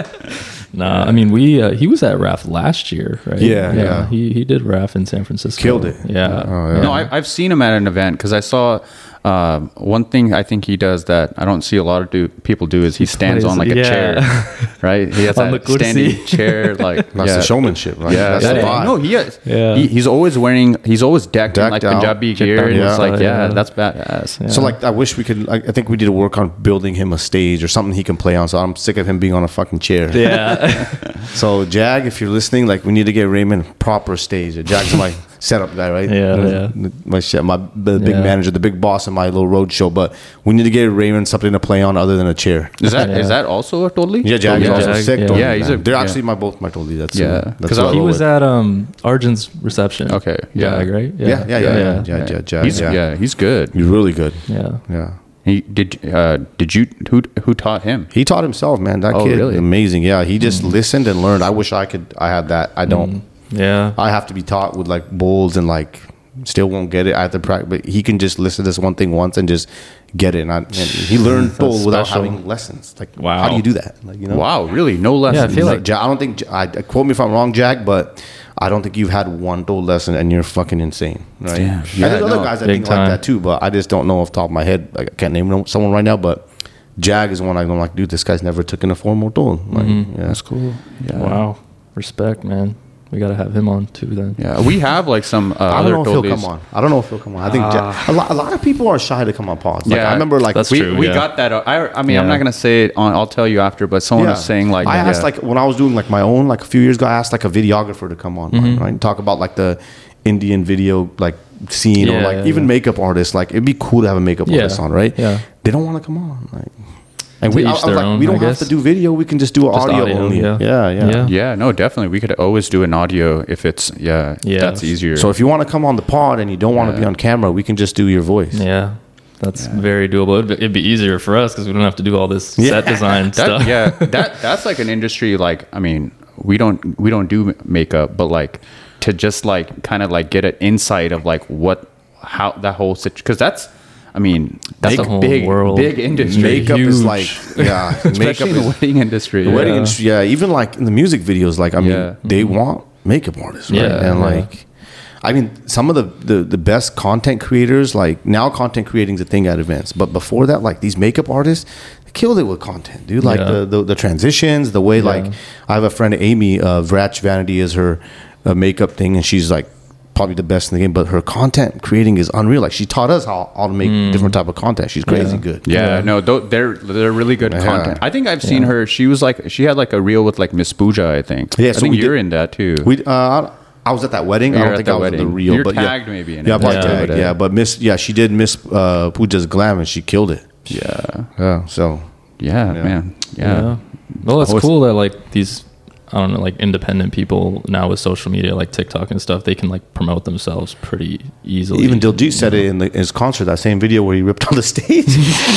Nah, I mean we uh, he was at R A F last year, right? Yeah, yeah. He he did R A F in San Francisco. Killed it. Yeah. Oh, yeah. No, I, I've seen him at an event because I saw um, one thing I think he does that I don't see a lot of do, people do is he stands plays- on like a yeah. chair, right? He has On that the kursi. standing chair, like That's yeah. the showmanship, right? Yeah, That's the yeah. vibe. no, he is. Yeah. He, he's always wearing. He's always decked, in Decked like out. Punjabi Checked gear, out, and it's yeah. like, yeah, Yeah. that's badass. Yeah. So like, I wish we could. Like, I think we need to work on building him a stage or something he can play on. So I'm sick of him being on a fucking chair. Yeah. So Jag, if you're listening, like we need to get Raymond a proper stage. Jag's my setup guy, right? Yeah, yeah. My shit, my the big Yeah. manager, the big boss in my little road show. But we need to get Raymond something to play on other than a chair. Is that is Yeah. that also a totally? Yeah, Jag is Yeah, also Jag, sick. yeah. totally, Yeah, he's man. a- They're yeah. actually my both my totally. That's Yeah, uh, that's 'cause what I he roll was with. at um Arjun's reception. Okay, yeah. Jag, right? Yeah, yeah, yeah, yeah, yeah, yeah, Yeah. Jag, He's yeah. yeah, he's good. You're really good. Yeah. Yeah. He did. Uh, did you who who taught him? He taught himself, man. That Oh, kid, really? amazing. Yeah, he just listened and learned. I wish I could. I had that. I don't. Yeah. I have to be taught with like bowls and like still won't get it. I have to practice, but he can just listen to this one thing once and just get it. And, I, and he learned bowl without special. having lessons. Like, Wow. how do you do that? Like, you know, Wow, really? No lessons. feel Like, like- Ja- I don't think. I quote me if I'm wrong, Jack, but I don't think you've had one bowl lesson and you're fucking insane, right? Damn. And Yeah, there's other no, guys that big think like time. that too, but I just don't know off the top of my head. Like, I can't name no- someone right now, but. Jag is one I'm like, dude, this guy's never taken a formal tool. Like, yeah, That's cool. Yeah. Wow. Respect, man. We got to have him on too then. Yeah, we have like some uh, I other don't know if he'll totalies. come on. I don't know if he'll come on. I think Ja- a, lot, a lot of people are shy to come on pods. Like, Yeah, I remember like that's we true, we yeah. got that. uh, I I mean, I'm Yeah. not gonna say it on. I'll tell you after. But someone was saying like, I asked yeah. like when I was doing like my own like a few years ago, I asked like a videographer to come on, Mm-hmm. right, and talk about like the Indian video like scene or Yeah, like yeah, even yeah. makeup artists. Like it'd be cool to have a makeup Yeah, artist on, right? yeah. They don't want to come on, like. And To we, I, I each was their like, own, we don't I have guess. to do video. We can just do Just audio, audio, only. yeah. Yeah, yeah, Yeah. yeah, no, definitely. We could always do an audio if it's yeah, Yeah. that's easier. So if you want to come on the pod and you don't want to Yeah. be on camera, we can just do your voice. Yeah. That's very doable. It'd be, it'd be easier for us because we don't have to do all this Yeah. set design that, stuff. yeah, that that's like an industry. Like, I mean, we don't we don't do makeup, but like to just like kind of like get an insight of like what how that whole situation, because that's. I mean, that's Make- a whole big, world. big industry. Makeup is Huge. like, yeah, Especially makeup in the is wedding industry. the wedding yeah. industry. Yeah, even like in the music videos, like I mean, Yeah. they want makeup artists, right? Yeah, and yeah. like, I mean, some of the, the the best content creators, like now, content creating is a thing at events, but before that, like these makeup artists. They killed it with content, dude. Like Yeah. the, the the transitions, the way like I have a friend Amy, uh, Vrach Vanity is her uh, makeup thing, and she's like probably the best in the game. But her content creating is unreal. Like she taught us how, how to make different type of content. She's crazy good. Yeah, no, tho- they're they're really good Yeah. content. I think I've seen her. She was like she had like a reel with like Miss Pooja. I think. Yeah, I so think we you're did- in that too. We uh, I was at that wedding. You I were don't at think that I was at the wedding. real, You're but tagged yeah, maybe in yeah, it. probably Yeah. tagged, But, uh, yeah. But Miss, yeah, she did Miss uh, Pooja's glam, and she killed it. yeah, Yeah, so yeah, Yeah. man, yeah. Yeah. Well, it's Always- cool that like these, I don't know, like independent people now with social media, like TikTok and stuff, they can like promote themselves pretty easily. even Diljit said it in the, his concert, that same video where he ripped on the stage.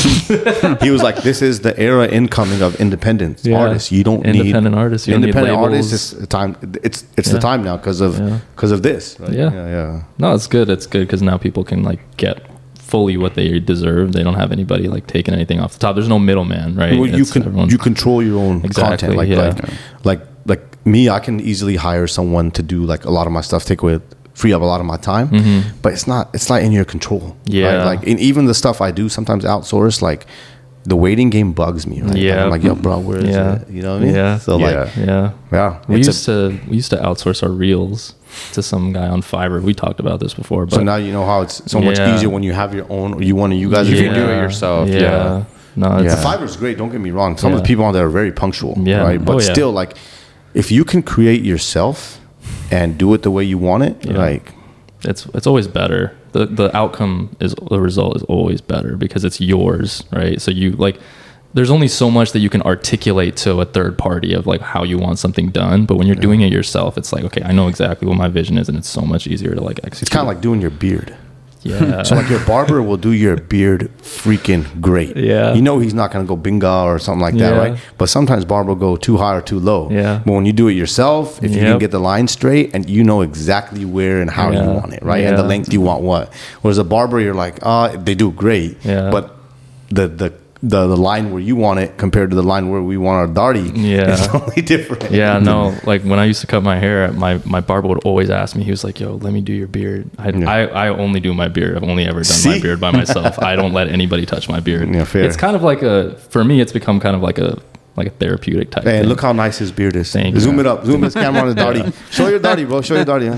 He was like, "This is the era incoming of independent Yeah. artists. You don't need Independent artists. You don't need independent labels." artists. Is time. It's it's the Yeah. time now because of Yeah. because of this. Right? Yeah. yeah, yeah. No, it's good. It's good because now people can like get fully what they deserve. They don't have anybody like taking anything off the top. There's no middleman, right? Well, you It's can everyone- you control your own Exactly, content. Like, yeah. like like like me, I can easily hire someone to do like a lot of my stuff, take away, free up a lot of my time. Mhm. But it's not it's not in your control. Yeah. Right? Like, and even the stuff I do sometimes outsource, like the waiting game bugs me. Right? Yeah. I'm like, yo, bro, where is Yeah. it? You know what I mean? Yeah. So like, Yeah. Yeah. yeah, We it's a- used to we used to outsource our reels to some guy on Fiverr. We talked about this before, but so now you know how it's so much Yeah. easier when you have your own, or you want to, you guys You are can do it yourself, yeah. No, it's, Yeah. Fiverr's great. Don't get me wrong. Some of Yeah. the people on there are very punctual. Yeah. Right. But Oh, yeah. still, like, if you can create yourself and do it the way you want it, Yeah. like, it's it's always better. The the outcome is the result is always better because it's yours, right? So you like there's only so much that you can articulate to a third party of like how you want something done, but when you're doing it yourself, it's like, okay, I know exactly what my vision is, and it's so much easier to like execute. it's kind of like doing your beard. yeah. So like your barber will do your beard freaking great. Yeah. You know he's not gonna go binga or something like that, Yeah. right? But sometimes barber will go too high or too low. Yeah. But when you do it yourself, if you can Yep. get the line straight and you know exactly where and how you Yeah. want it, right? And the Yeah. length you want what. Whereas a barber, you're like, ah, they do great. Yeah. But the the the the line where you want it compared to the line where we want our darty, Yeah. it's totally different. Yeah, no. Like when I used to cut my hair, my, my barber would always ask me. He was like, "Yo, let me do your beard." I, Yeah. I, I only do my beard. I've only ever done my See? beard by myself. I don't let anybody touch my beard. Yeah, fair. It's kind of like a for me. It's become kind of like a like a therapeutic type. Hey, thing. look how nice his beard is. Thank Zoom you. it up. Zoom his camera on his darty. Show your darty, bro. Show your darty.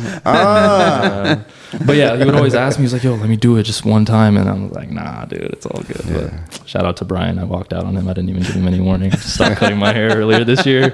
Ah. But yeah, he would always ask me. He's like, "Yo, let me do it just one time," and I'm like, "Nah, dude, it's all good." Yeah. But shout out to Brian. I walked out on him. I didn't even give him any warning. Just stopped cutting my hair earlier this year.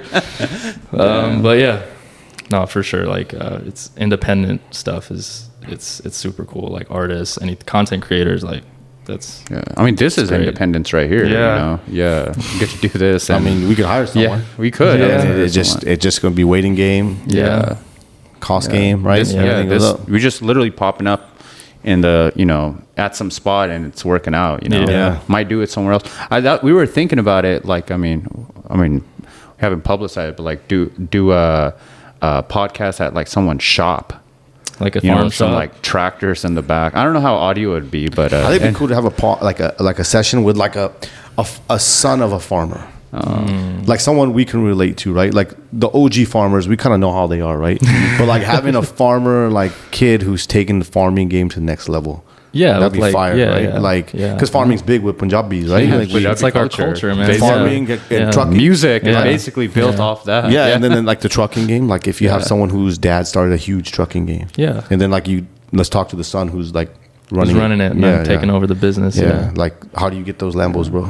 Um, but yeah, no, for sure. Like uh, it's independent stuff is it's it's super cool. Like artists, any content creators, like that's Yeah. I mean, this is great. independence right here. Yeah. You know? Yeah. You get to do this. I and- mean, we could hire someone. yeah, we could. Yeah. I And mean, it, it just it's just gonna be waiting game, yeah. cost Yeah. game, right? This, yeah, Everything goes this, up. we just literally popping up in the, you know, at some spot and it's working out, you know. Yeah. Might do it somewhere else. I thought we were thinking about it, like, I mean, I mean, we haven't publicized it, but like do do a, a podcast at like someone's shop. like a You farm know, some shop. like tractors in the back. I don't know how audio would be, but uh, I think it'd and- be cool to have a pa- like a like a session with like a a, f- a son of a farmer, like someone we can relate to, right? Like the O G farmers, we kind of know how they are, right? But like having a farmer like kid who's taking the farming game to the next level. Yeah, That'd with, be like- fire, yeah, right? yeah, Like, yeah. because farming's big with Punjabis, right? Yeah, Like, we- Punjabi it's like our culture. culture, man. Basically. farming and, and uh, trucking. music is Yeah. basically built Yeah. off that. Yeah, and then, then like the trucking game, like if you have Yeah. someone whose dad started a huge trucking game, Yeah. and then like you let's talk to the son who's like Who's running running it, and yeah, then taking yeah. over the business. Yeah. Yeah. like how do you get those Lambos, bro?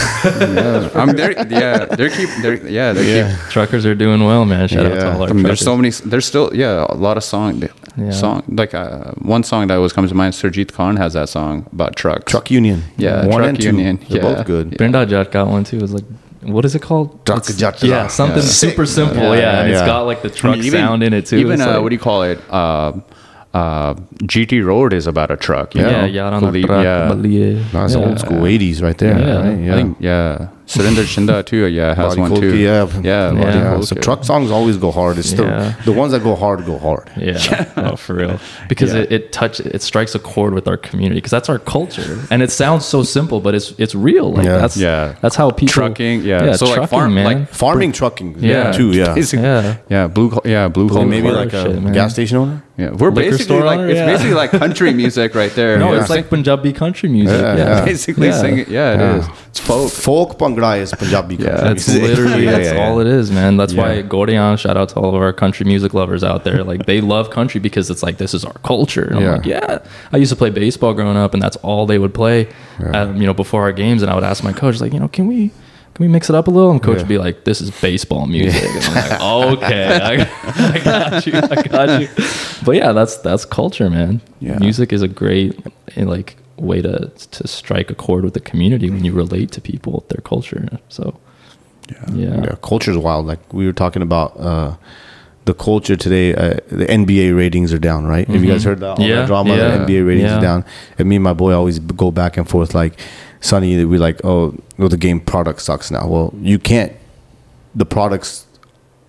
yeah. I mean, they're yeah, they're keep, they're yeah, they're Yeah. keep. Truckers are doing well, man. Shout out Yeah. to all our I mean, there's truckers. so many. There's still yeah, a lot of song, Yeah. song like uh, one song that always comes to mind. Surjit Khan has that song about trucks. Truck Union, Yeah, one Truck and two, Union. they're Yeah. both good. Brenda Jat got one too. It was like, what is it called? Truck It's- Jat- Yeah, something Yeah. super simple. Yeah, Yeah, yeah, and it's yeah. got like the truck I mean, even- sound in it too. Even It's uh, like- what do you call it? Uh, uh, G T Road is about a truck. You yeah, know? yeah, on the Believe- truck. yeah. Baliye. No, it's yeah. old school eighties right there. Yeah. right? I think yeah, Surinder Shinda too. Yeah, has Body one Kolke, too. yeah. yeah, Body Yeah, Kolke. so truck songs always go hard. It's still Yeah. the ones that go hard go hard. Yeah, oh, for real. Because Yeah. it, it touch it strikes a chord with our community because that's our culture, and it sounds so simple, but it's it's real. Like Yeah. that's Yeah. that's how people Trucking, yeah. yeah So, like, trucking, farm- man. like, Farming, trucking, Yeah. yeah, too. Yeah, Basically- yeah, yeah, blue, col- yeah, blue So collar. maybe collar like a shit, man. gas station owner. yeah, we're Liquor basically store like owner, it's yeah. basically like country music right there. no, Yeah. it's like Punjabi country music. Yeah, Yeah, yeah. basically Yeah. singing. Yeah, it Yeah. is. It's folk. Folk Bhangra is Punjabi. Yeah, country That's music. literally Yeah, that's yeah, yeah. all it is, man. That's Yeah. why Gordian, shout out to all of our country music lovers out there. Like they love country because it's like this is our culture. And I'm Yeah. like, yeah. I used to play baseball growing up, and that's all they would play, Yeah. at, you know, before our games. And I would ask my coach, like, you know, can we can we mix it up a little? And coach Yeah. would be like, this is baseball music. And I'm like, okay, I, I got you, I got you. But yeah, that's that's culture, man. Yeah. Music is a great eh, like way to to strike a chord with the community when you relate to people with their culture. So. Yeah. Yeah, culture's wild. Like we were talking about uh, the culture today. Uh, the N B A ratings are down, right? Have you guys heard that? All Yeah, that drama. yeah, the N B A ratings yeah. are down. And me and my boy always b- go back and forth. Like Sonny, we like, oh, well, the game product sucks now. Well, you can't. The products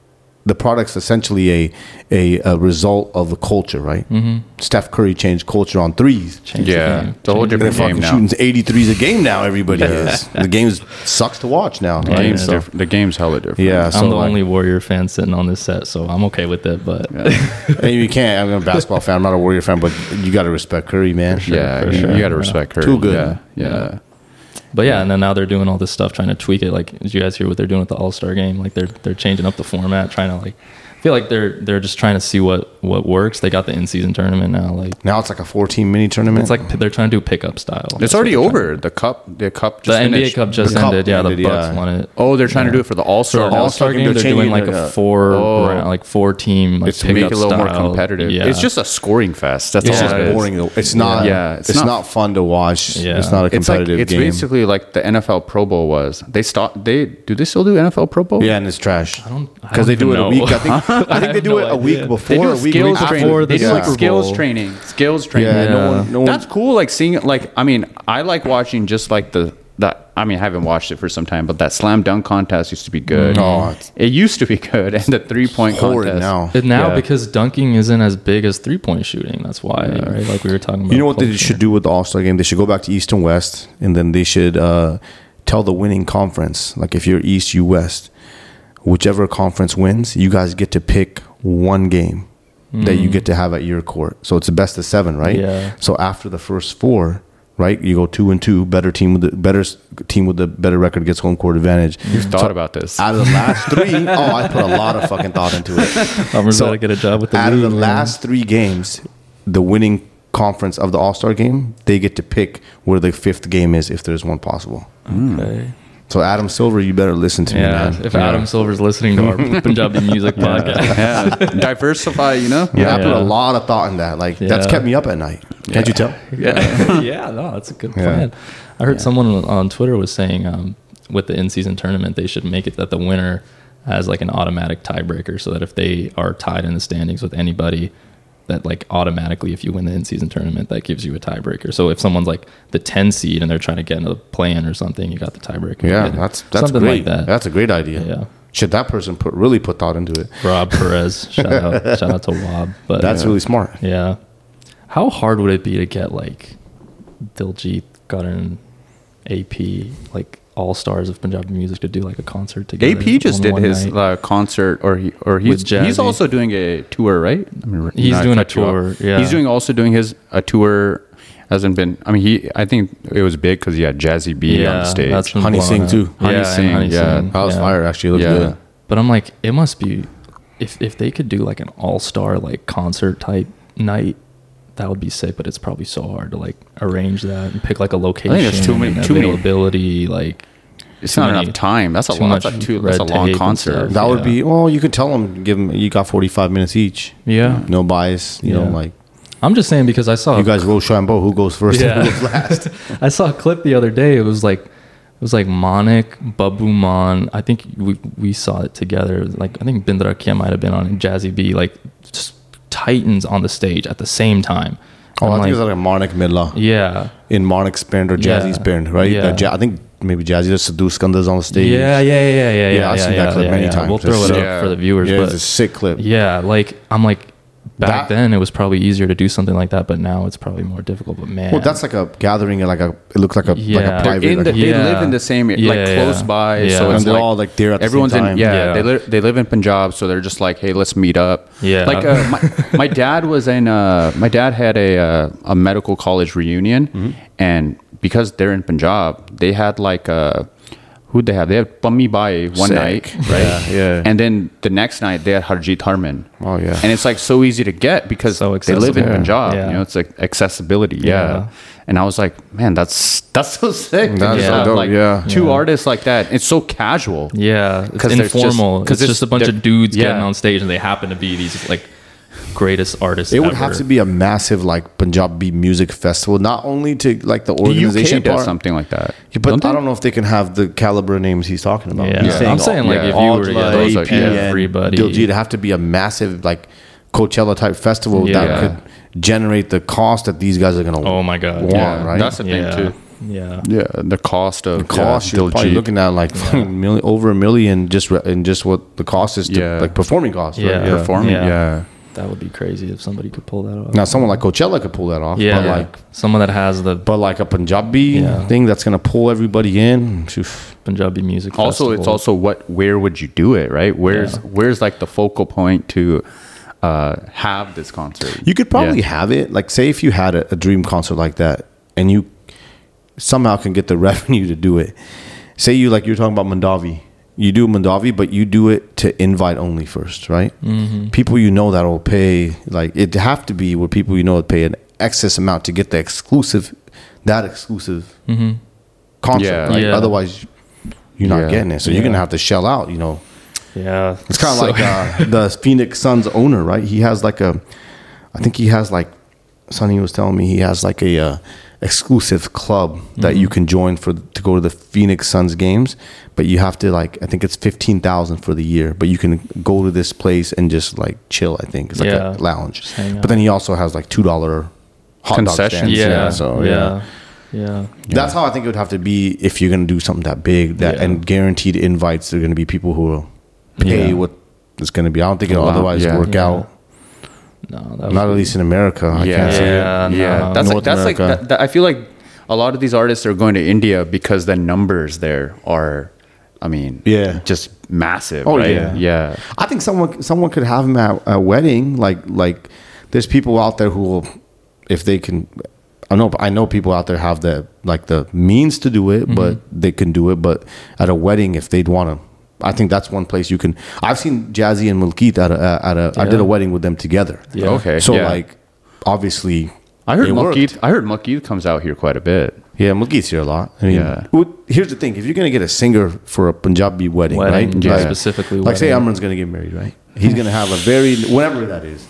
the product's essentially a a, a result of the culture, right? Mm-hmm. Steph Curry changed culture on threes. Change the Yeah, game. it's a whole Change the They're different fucking game now. shooting eighty threes a game now. Everybody is. The game sucks to watch now. The right? game's So- different. The game's hella different. Yeah, I'm so the like, only Warrior fan sitting on this set, so I'm okay with it. But and you can't. I'm a basketball fan. I'm not a Warrior fan, but you got to respect Curry, man. yeah, for you, sure. you got to respect her. Too good. Yeah, yeah. But yeah, and then now they're doing all this stuff, trying to tweak it. Like, did you guys hear what they're doing with the All Star game? Like, they're they're changing up the format, trying to like. I feel like they're they're just trying to see what what works. They got the in season tournament now. Like, Now it's like a four-team mini tournament. it's like they're trying to do pickup style. It's That's already what they're over. The cup, the cup. trying- Just The N B A finished. Cup just The cup ended. Yeah, the ended, Bucks yeah. won it. Oh, they're trying to do it for the All So Star. All Star game, they're they're changing doing like it, a uh, four, oh. round, like four team, like It's to make it a pickup little more style. competitive. Yeah. It's just a scoring fest. That's it's all just it is. boring though. It's not. Yeah, it's, it's not, not- fun to watch. Yeah. It's not a It's like competitive it's game. basically like the N F L Pro Bowl was. They stopped. They do they still do N F L Pro Bowl? Yeah, and it's trash. I don't I Because they don't do it even a week. know. I think. I think they have do no it a week idea. before. They do a week, skills week training. after. They do Yeah. like skills Bowl. training. Skills training. Yeah, no Yeah. one. No one. That's cool. Like seeing it. Like I mean, I like watching just like the that. I mean, I haven't watched it for some time, but that slam dunk contest used to be good. Oh, it's It used to be good, and the three point horrid contest now. And now Yeah. because dunking isn't as big as three point shooting. That's why, right? Like we were talking about. You know what they culture. should do with the All Star game? They should go back to East and West, and then they should uh, tell the winning conference, like if you're East, you West, whichever conference wins, you guys get to pick one game that you get to have at your court. So it's the best of seven, right? Yeah. So after the first four, right, you go two and two. Better team with the better s- team with the better record gets home court advantage. You've thought about this. Out of the last three, oh, I put a lot of fucking thought into it. I'm So, to get a job with the Out of the league, man. last three games, the winning conference of the All Star game, they get to pick where the fifth game is if there's one possible. Okay. So Adam Silver, you better listen to me, Yeah. man. If yeah. Adam Silver's listening to our Punjabi music podcast, yeah, diversify. You know. Yeah, I put Yeah. a lot of thought in that. Like that's Yeah. kept me up at night. Can't you tell? yeah, yeah, no, that's a good Yeah. plan. I heard someone on Twitter was saying um, with the in-season tournament, they should make it that the winner has like an automatic tiebreaker, so that if they are tied in the standings with anybody, that like automatically, if you win the in-season tournament, that gives you a tiebreaker. So if someone's like the ten seed and they're trying to get into the play-in or something, you got the tiebreaker. Yeah, Yeah, that's that's something great. like that. That's a great idea. Yeah. Should that person put really put thought into it? Rob Perez, shout out, shout out to Wob. But That's yeah. really smart. Yeah. How hard would it be to get like Diljit, Gunnar, A P, like all stars of Punjabi music to do like a concert together? A P just on did one his night? uh, concert, or he or he's With Jazzy. he's also doing a tour, right? I mean, He's not doing a cut you off. tour, yeah. He's doing also doing his a tour. Hasn't been. I mean, he. I think it was big because he had Jazzy B on the stage. that's been Honey blown Singh up. too. Honey and Singh, Honey yeah. Singh, That was yeah. fire. Actually, it looks Yeah. good. But I'm like, it must be if if they could do like an all star like concert type night, that would be sick. But it's probably so hard to like arrange that and pick like a location. there's too many- and too many- availability. Like It's too not many- enough time. That's a too long. That's much a, two, that's a red long tape and concert. stuff. That would Yeah. be well. You could tell them, give them. You got forty-five minutes each. Yeah. No bias. You know, Yeah. like I'm just saying because I saw you guys Rochambeau. Who goes first? Yeah. And who goes last? I saw a clip the other day. It was like it was like Monik, Babu Man. I think we we saw it together. Like I think Bindrakia might have been on it, Jazzy B. Like just titans on the stage at the same time. Oh, I'm I think like, it's like a Marnik Midla yeah. in Marnik's band or Jazzy's Yeah. band, right? Yeah. Uh, Ja- I think maybe Jazzy does Sadhu Skandar's on the stage. Yeah, yeah, yeah, yeah, yeah, yeah. I've seen yeah, that clip yeah, many yeah. times. We'll throw it It's- up yeah. for the viewers, Yeah, but it's a sick clip. yeah, like I'm like back That- then it was probably easier to do something like that, but now it's probably more difficult. But man, Well, that's like a gathering, like a. It looks like a like Yeah. a They're private. In like the, a- they Yeah. live in the same, like Yeah, close yeah. by. Yeah. So and it's they're like, all like there at the everyone's same in. time. Yeah, Yeah. they li- they live in Punjab, so they're just like, hey, let's meet up. Yeah. Like uh, my my dad was in. Uh, my dad had a uh, a medical college reunion, Mm-hmm. and because they're in Punjab, they had like a. Who'd they have? They had Pummi Bai one Sick. night, right? Yeah, yeah. And then the next night they had Harjeet Harman. Oh, yeah. And it's like so easy to get because So they live in accessible. Punjab. Yeah. You know, it's like accessibility. Yeah. Yeah. And I was like, man, that's that's so sick. to That's just so have, dope, like yeah. two Yeah. artists like that. It's so casual. yeah, it's 'Cause there's just- informal. 'cause it's it's- just a bunch they're- of dudes yeah. getting on stage, and they happen to be these like greatest artists. It would ever. have to be a massive like Punjabi music festival, not only to like the The U K organization does part, something like that. Yeah, but Don't I they? don't know if they can have the caliber names he's talking about. Yeah. He's Yeah. I'm saying, like, if you were to Aujla, get those, A like, P, yeah. and everybody- Diljit, it'd have to be a massive like Coachella type festival Yeah. that could generate the cost that these guys are gonna. Oh my god! want, yeah, right? That's the thing yeah. too. Yeah. Yeah, the cost of The cost yeah, you're probably Diljit. looking at like fucking million, over a million just re- in just what the cost is to Yeah. like performing costs. Yeah. Right? performing. Yeah. Yeah. That would be crazy if somebody could pull that off. Now someone like Coachella could pull that off. yeah, But like someone that has the but like a Punjabi Yeah. thing that's gonna pull everybody in. phew. Punjabi music. Also, it's festival. also what where would you do it, right? Where's Yeah. where's like the focal point to uh, have this concert? You could probably Yeah. have it. Like, say if you had a, a dream concert like that, and you somehow can get the revenue to do it. Say you like you're talking about Mandavi. You do Mandavi, but you do it to invite only first, right? Mm-hmm. People you know that will pay like it have to be where people you know would pay an excess amount to get the exclusive, that exclusive Mm-hmm. concert. Yeah. Right? Yeah. Otherwise, you're not Yeah. getting it. So Yeah. you're gonna have to shell out. You know. Yeah. It's kind of So- like uh, the Phoenix Suns owner, right? He has like a, I think he has like, Sonny was telling me he has like a uh, exclusive club that Mm-hmm. you can join for to go to the Phoenix Suns games, but you have to like I think it's fifteen thousand for the year, but you can go to this place and just like chill. I think it's like Yeah. a lounge, Just hang but then he also has like two dollar hot dog Concessions. stands. yeah. so yeah. yeah. Yeah. That's how I think it would have to be if you're going to do something that big that Yeah. and guaranteed invites. They're going to be people who will pay Yeah. what it's going to be. I don't think it'll Wow. otherwise Yeah. work Yeah. out. No, that Not would at be- least in America. I yeah, can't say it. Yeah, yeah. no. That's like North that's like America. that, that- I feel like a lot of these artists are going to India because the numbers there are, I mean, Yeah. just massive. Oh, right? yeah. yeah. I think someone someone could have them at a wedding. Like like there's people out there who will, if they can. I know I know people out there have the like the means to do it, but they can do it. But at a wedding, if they'd want to. I think that's one place you can. I've seen Jazzy and Malkeet at a, at a. I did Yeah. a wedding with them together. Yeah. Okay. So yeah. like, obviously, I heard it worked. Malkeet. I heard Malkeet comes out here quite a bit. Yeah, Malkeet's here a lot. I mean, Yeah. well, here's the thing: if you're gonna get a singer for a Punjabi wedding, Wedding, right? yeah. Like, specifically like say wedding. Amran's gonna get married, right? He's gonna have a very whenever that is.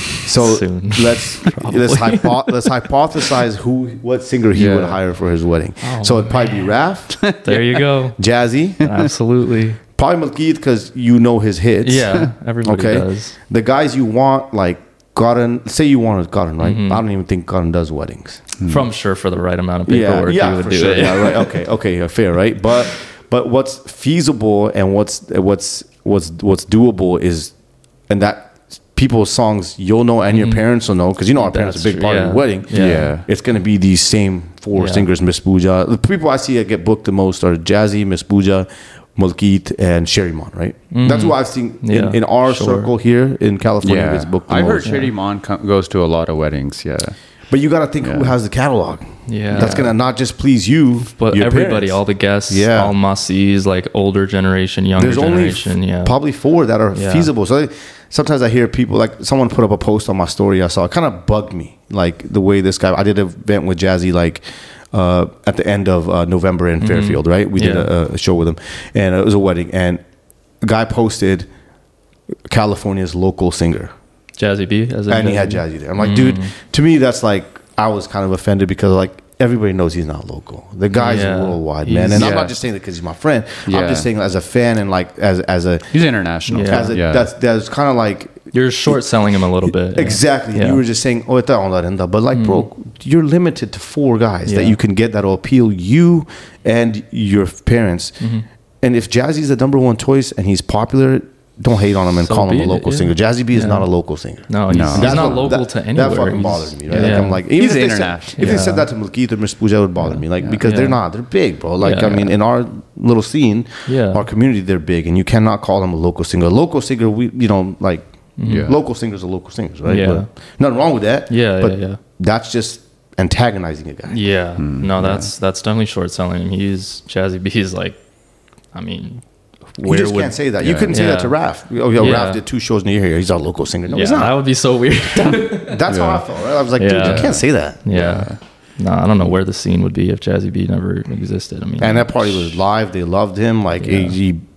So Soon. let's let's, hypo- let's hypothesize who what singer he Yeah. would hire for his wedding. Oh, so it'd probably be Raf, There you go. Jazzy, Absolutely. probably Malkeet because you know his hits. Yeah. Everybody Okay. does. The guys you want, like Garan, say you wanted Garan, right? Mm-hmm. I don't even think Garan does weddings. From sure for the right amount of Yeah, paperwork, yeah, you would for do sure. it. Yeah, right. Okay, okay, yeah, fair, right? But but what's feasible and what's what's what's what's doable is, and that people's songs you'll know and your parents will know because you know our parents are a That's big true, part of yeah. the wedding. Yeah. Yeah. It's gonna be these same four Yeah. singers: Miss Pooja. The people I see that get booked the most are Jazzy, Miss Pooja, Malkeet, and Sherryman. Right? That's what I've seen Yeah, in, in our sure. circle here in California. Yeah. Gets booked the I heard most. Shady Mon com- goes to a lot of weddings. Yeah. But you got to think who Yeah. has the catalog. Yeah. That's gonna not just please you, But your everybody, parents. all the guests, Yeah. all must-sees, like older generation, younger There's only generation. f- yeah. probably four that are Yeah. feasible. So sometimes I hear people like someone put up a post on my story I saw. It kind of bugged me, like the way this guy. I did an event with Jazzy like uh, at the end of uh, November in Fairfield, right? We did Yeah. a, a show with him, and it was a wedding. And a guy posted California's local singer, Jazzy B, as in and he had Jazzy there. I'm like, dude, to me that's like I was kind of offended because like. Everybody knows he's not local. The guy's Yeah. worldwide, He's- man. And I'm Yeah. not just saying that because he's my friend. Yeah. I'm just saying as a fan and like as as a He's international. Yeah. as a, yeah. that's that's kind of like You're short selling him a little bit. yeah. exactly. Yeah. You were just saying, oh, esta onda renda. But like, bro, you're limited to four guys that Yeah. you can get that'll appeal you and your parents. Mm-hmm. And if Jazzy's the number one choice and he's popular, don't hate on him and So call him be a it, local yeah. singer. Jazzy B is Yeah. not a local singer. No, he's, No. he's That's not what- local that, to anywhere. That fucking He's- bothers me, right? Yeah. Like I'm like, even He's if they, said, international. if they Yeah. said that to Malkeet or Miss Pooja, it would bother me. Like because Yeah. they're not, they're big, bro. Like Yeah. I mean, in our little scene, Yeah. our community, they're big, and you cannot call them a local singer. A local singer, we, you know, like Yeah. local singers are local singers, right? Yeah. But nothing wrong with that. Yeah, but yeah, yeah. that's just antagonizing a guy. Yeah, no, that's that's definitely short selling him. He's Jazzy B. He's like, I mean, You where just would can't say that. You yeah. couldn't say that Yeah. to Raph. Oh, yo, Yeah. Raph did two shows in a year. He's a local singer. No, Yeah, he's not. that would be so weird. That's how I felt. Right? I was like, dude, Yeah. you can't say that. yeah. No, I don't know where the scene would be if Jazzy B never existed. I mean, And that party was live. They loved him. Like Yeah. he, he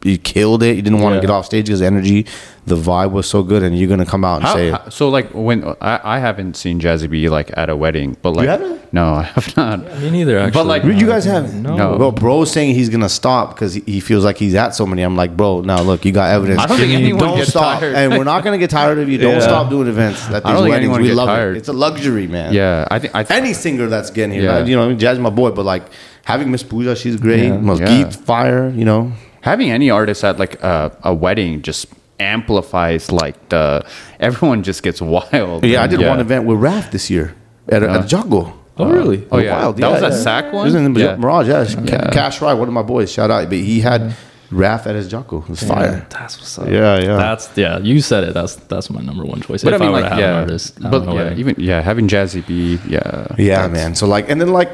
you killed it. You didn't want to Yeah. get off stage because energy, the vibe was so good, and you're gonna come out and How, say it. how- so like when I, I haven't seen Jazzy B like at a wedding, but like haven't? no, I have not. Me neither, actually. like- You guys haven't? No. No. Well, bro's saying he's gonna stop because he, he feels like he's at so many. I'm like, bro, now look, you got evidence. I don't think Give me- anyone Don't gets stop, tired. and we're not gonna get tired of you. Don't Yeah. stop doing events at I these don't think weddings. anyone We get love tired. it. It's a luxury, man. Yeah, I think I th- Any singer that's getting here, Yeah. you know, Jazz my boy, but like having Miss Pooja, she's great. Yeah. Mesquite, Yeah. fire, you know. having any artist at like a, a wedding just amplifies like the everyone just gets wild. Yeah, I And, did one event with Raph this year at, a- at Uh, Jago. Oh, really? Oh yeah, Wild, that yeah, was a yeah. sack one. It was in the Yeah. Mirage, yeah. Ca- Yeah. Cash Rye, one of my boys, shout out. But he had Raph at his Jaco. It was fire. That's what's up. Yeah, yeah. That's yeah. You said it. That's that's my number one choice. But if I mean, were like, to have yeah, an artist, I but don't know yeah, wedding. even yeah, having Jazzy B, yeah, Yeah, that's- man. So like, and then like,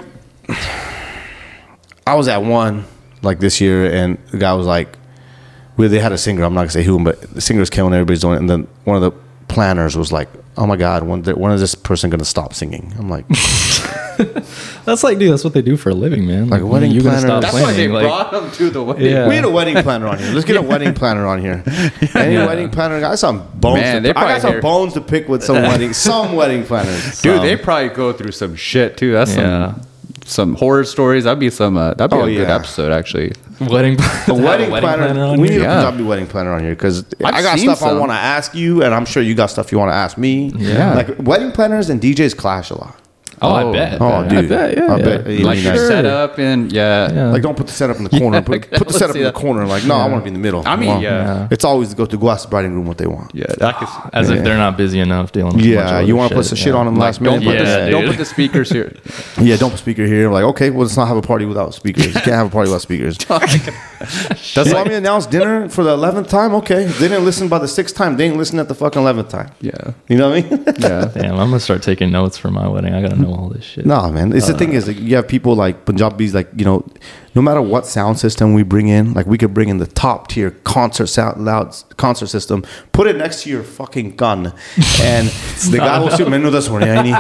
I was at one like this year, and the guy was like, "Well, they had a singer. I'm not gonna say who, but the singer's killing. Everybody's doing it." And then one of the planners was like, "Oh my God, when when is this person gonna stop singing?" I'm like, That's like, dude, that's what they do for a living, man. Like, wedding you gonna planner- stop That's playing. why they like, brought him to the wedding. Yeah. "We need a wedding planner on here. Let's get a wedding planner on here." Any Yeah. wedding planner? I got some bones. Man, to, they I got probably some hear- bones to pick with some wedding, some wedding planners. Dude, Some. they probably go through some shit too. That's Yeah. some some horror stories. That'd be some. Uh, that'd be Oh, a good yeah. episode actually. wedding, A wedding, planner. on we here? need Yeah. a Punjabi wedding planner on here because I've I got seen stuff I some. want to ask you, and I'm sure you got stuff you want to ask me. Yeah. like wedding planners and D Js clash a lot. Oh, I Oh. bet. Oh, I dude, bet. Yeah, I yeah. bet. Like Yeah. your setup and yeah. Yeah. Like, don't put the setup in the corner. put, put the let's setup see in the that. corner. Like, no, I want to be in the middle. I mean, Well, yeah. Yeah. It's always to go to go ask the bride and groom what they want. Yeah, that could, As Yeah. if they're not busy enough dealing with a bunch Yeah, of you other want to put some shit yeah. on them like, last don't minute. put but- the Yeah, don't dude. put the speakers here. Yeah, don't put speaker here. Like, okay, well, let's not have a party without speakers. You can't have a party without speakers. That's You want like me to announce dinner for the eleventh time? Okay. If they didn't listen by the sixth time, they didn't listen at the fucking eleventh time. yeah, You know what I mean? yeah. Damn, I'm gonna start taking notes for my wedding. I gotta know all this shit. No, man. It's the thing is, like, you have people like Punjabis, like, you know, no matter what sound system we bring in, like, we could bring in the top tier concert sound, loud concert system, put it next to your fucking gun, and the guy will shoot menu das hone aini.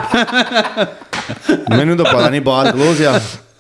Menu da pata nahi baat close ya.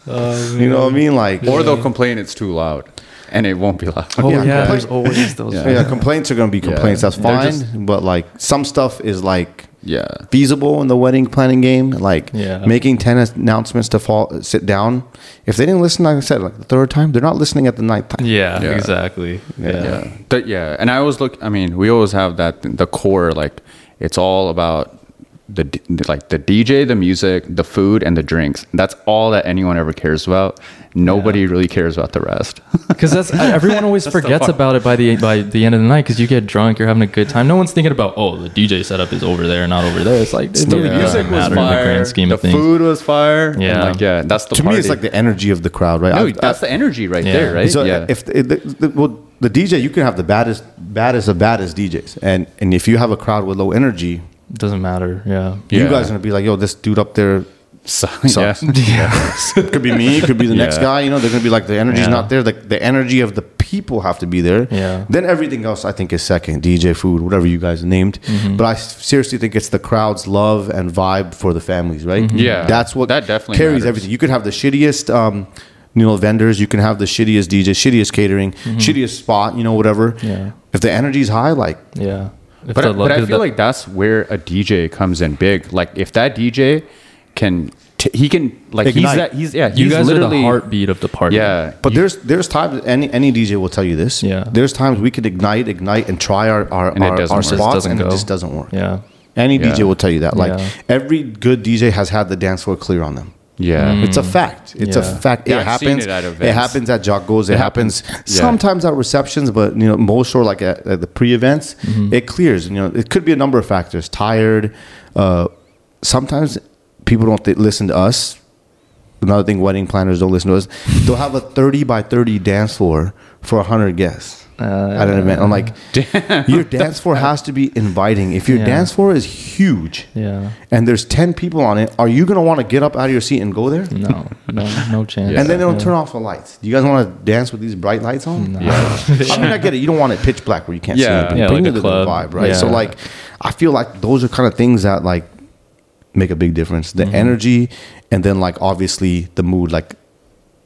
You know what I mean? Like, Or they'll complain it's too loud, and it won't be loud. Oh Yeah, yeah, complaint- there's always those. Yeah. yeah, complaints are gonna be complaints. That's They're fine, just- but like some stuff is like Yeah, feasible in the wedding planning game, like Yeah. making ten announcements to fall sit down. If they didn't listen, like I said, like the third time, they're not listening at the ninth time. Yeah, Yeah. exactly. Yeah. yeah, But yeah. And I always look. I mean, we always have that the core. Like, it's all about the d- like the D J, the music, the food, and the drinks. That's all that anyone ever cares about. Nobody Yeah. really cares about the rest. Because that's everyone always That's the forgets fun. about it by the by the end of the night. Because you get drunk, you're having a good time. No one's thinking about, oh, the D J setup is over there, not over there. It's like it the really Yeah. doesn't music was matter in the fire. grand scheme The of things. food was fire. and, Yeah. like, yeah. That's the To party. me, it's like the energy of the crowd, right? no, I- that's the energy right Yeah. there, right? So yeah. if the, the, the, well, the D J, you can have the baddest, baddest of baddest D Js, and and if you have a crowd with low energy, It doesn't matter. Yeah. you Yeah. guys are gonna be like, yo, this dude up there. so, sucks. yeah. It could be me, it could be the next Yeah. guy. You know, they're gonna be like the energy's Yeah. not there. The the energy of the people have to be there. Yeah. Then everything else, I think, is second. D J, food, whatever you guys named. Mm-hmm. But I seriously think it's the crowd's love and vibe for the families, right? Mm-hmm. Yeah. that's what That definitely carries matters. everything. You could have the shittiest. Um, you know, vendors. You can have the shittiest D J, shittiest catering, shittiest spot. You know, whatever. Mm-hmm. Yeah. If the energy's high, like Yeah. If But, the I- but I luck- feel like that's where a D J comes in big. Like, if that D J can, t- he can, like, he's Ignite. that, he's, yeah, he's you guys are literally, the heartbeat of the party. yeah. But there's there's times any any D J will tell you this. Yeah. There's times we could ignite, ignite, and try our our, And it our, doesn't our work. It spots, doesn't and go. it just doesn't work. Yeah. Any Yeah. D J will tell you that. Like Yeah. every good D J has had the dance floor clear on them. Yeah. It's a fact. It's Yeah. a fact. Yeah, it I've seen happens. it at It, events. happens at Jogos. It, It happens, happens. Yeah. sometimes at receptions, but you know, most sure like at, at the pre-events, Mm-hmm. it clears. You know, it could be a number of factors. Tired. Uh, sometimes people don't th- listen to us. Another thing, wedding planners don't listen to us. They'll have a thirty by thirty dance floor for a hundred guests. Uh, At an event, I'm like, your dance floor has to be inviting. If your Yeah. dance floor is huge, Yeah. and there's ten people on it, are you gonna want to get up out of your seat and go there? No. No. No chance. Yeah. And then they'll Yeah. turn off the lights. Do you guys want to dance with these bright lights on? Yeah. I mean, I get it. You don't want it pitch black where you can't see Yeah. anything. Yeah, Bring like it a to the club. vibe, right? So Yeah. like, I feel like those are kind of things that like make a big difference. The Mm-hmm. energy, and then like obviously the mood. Like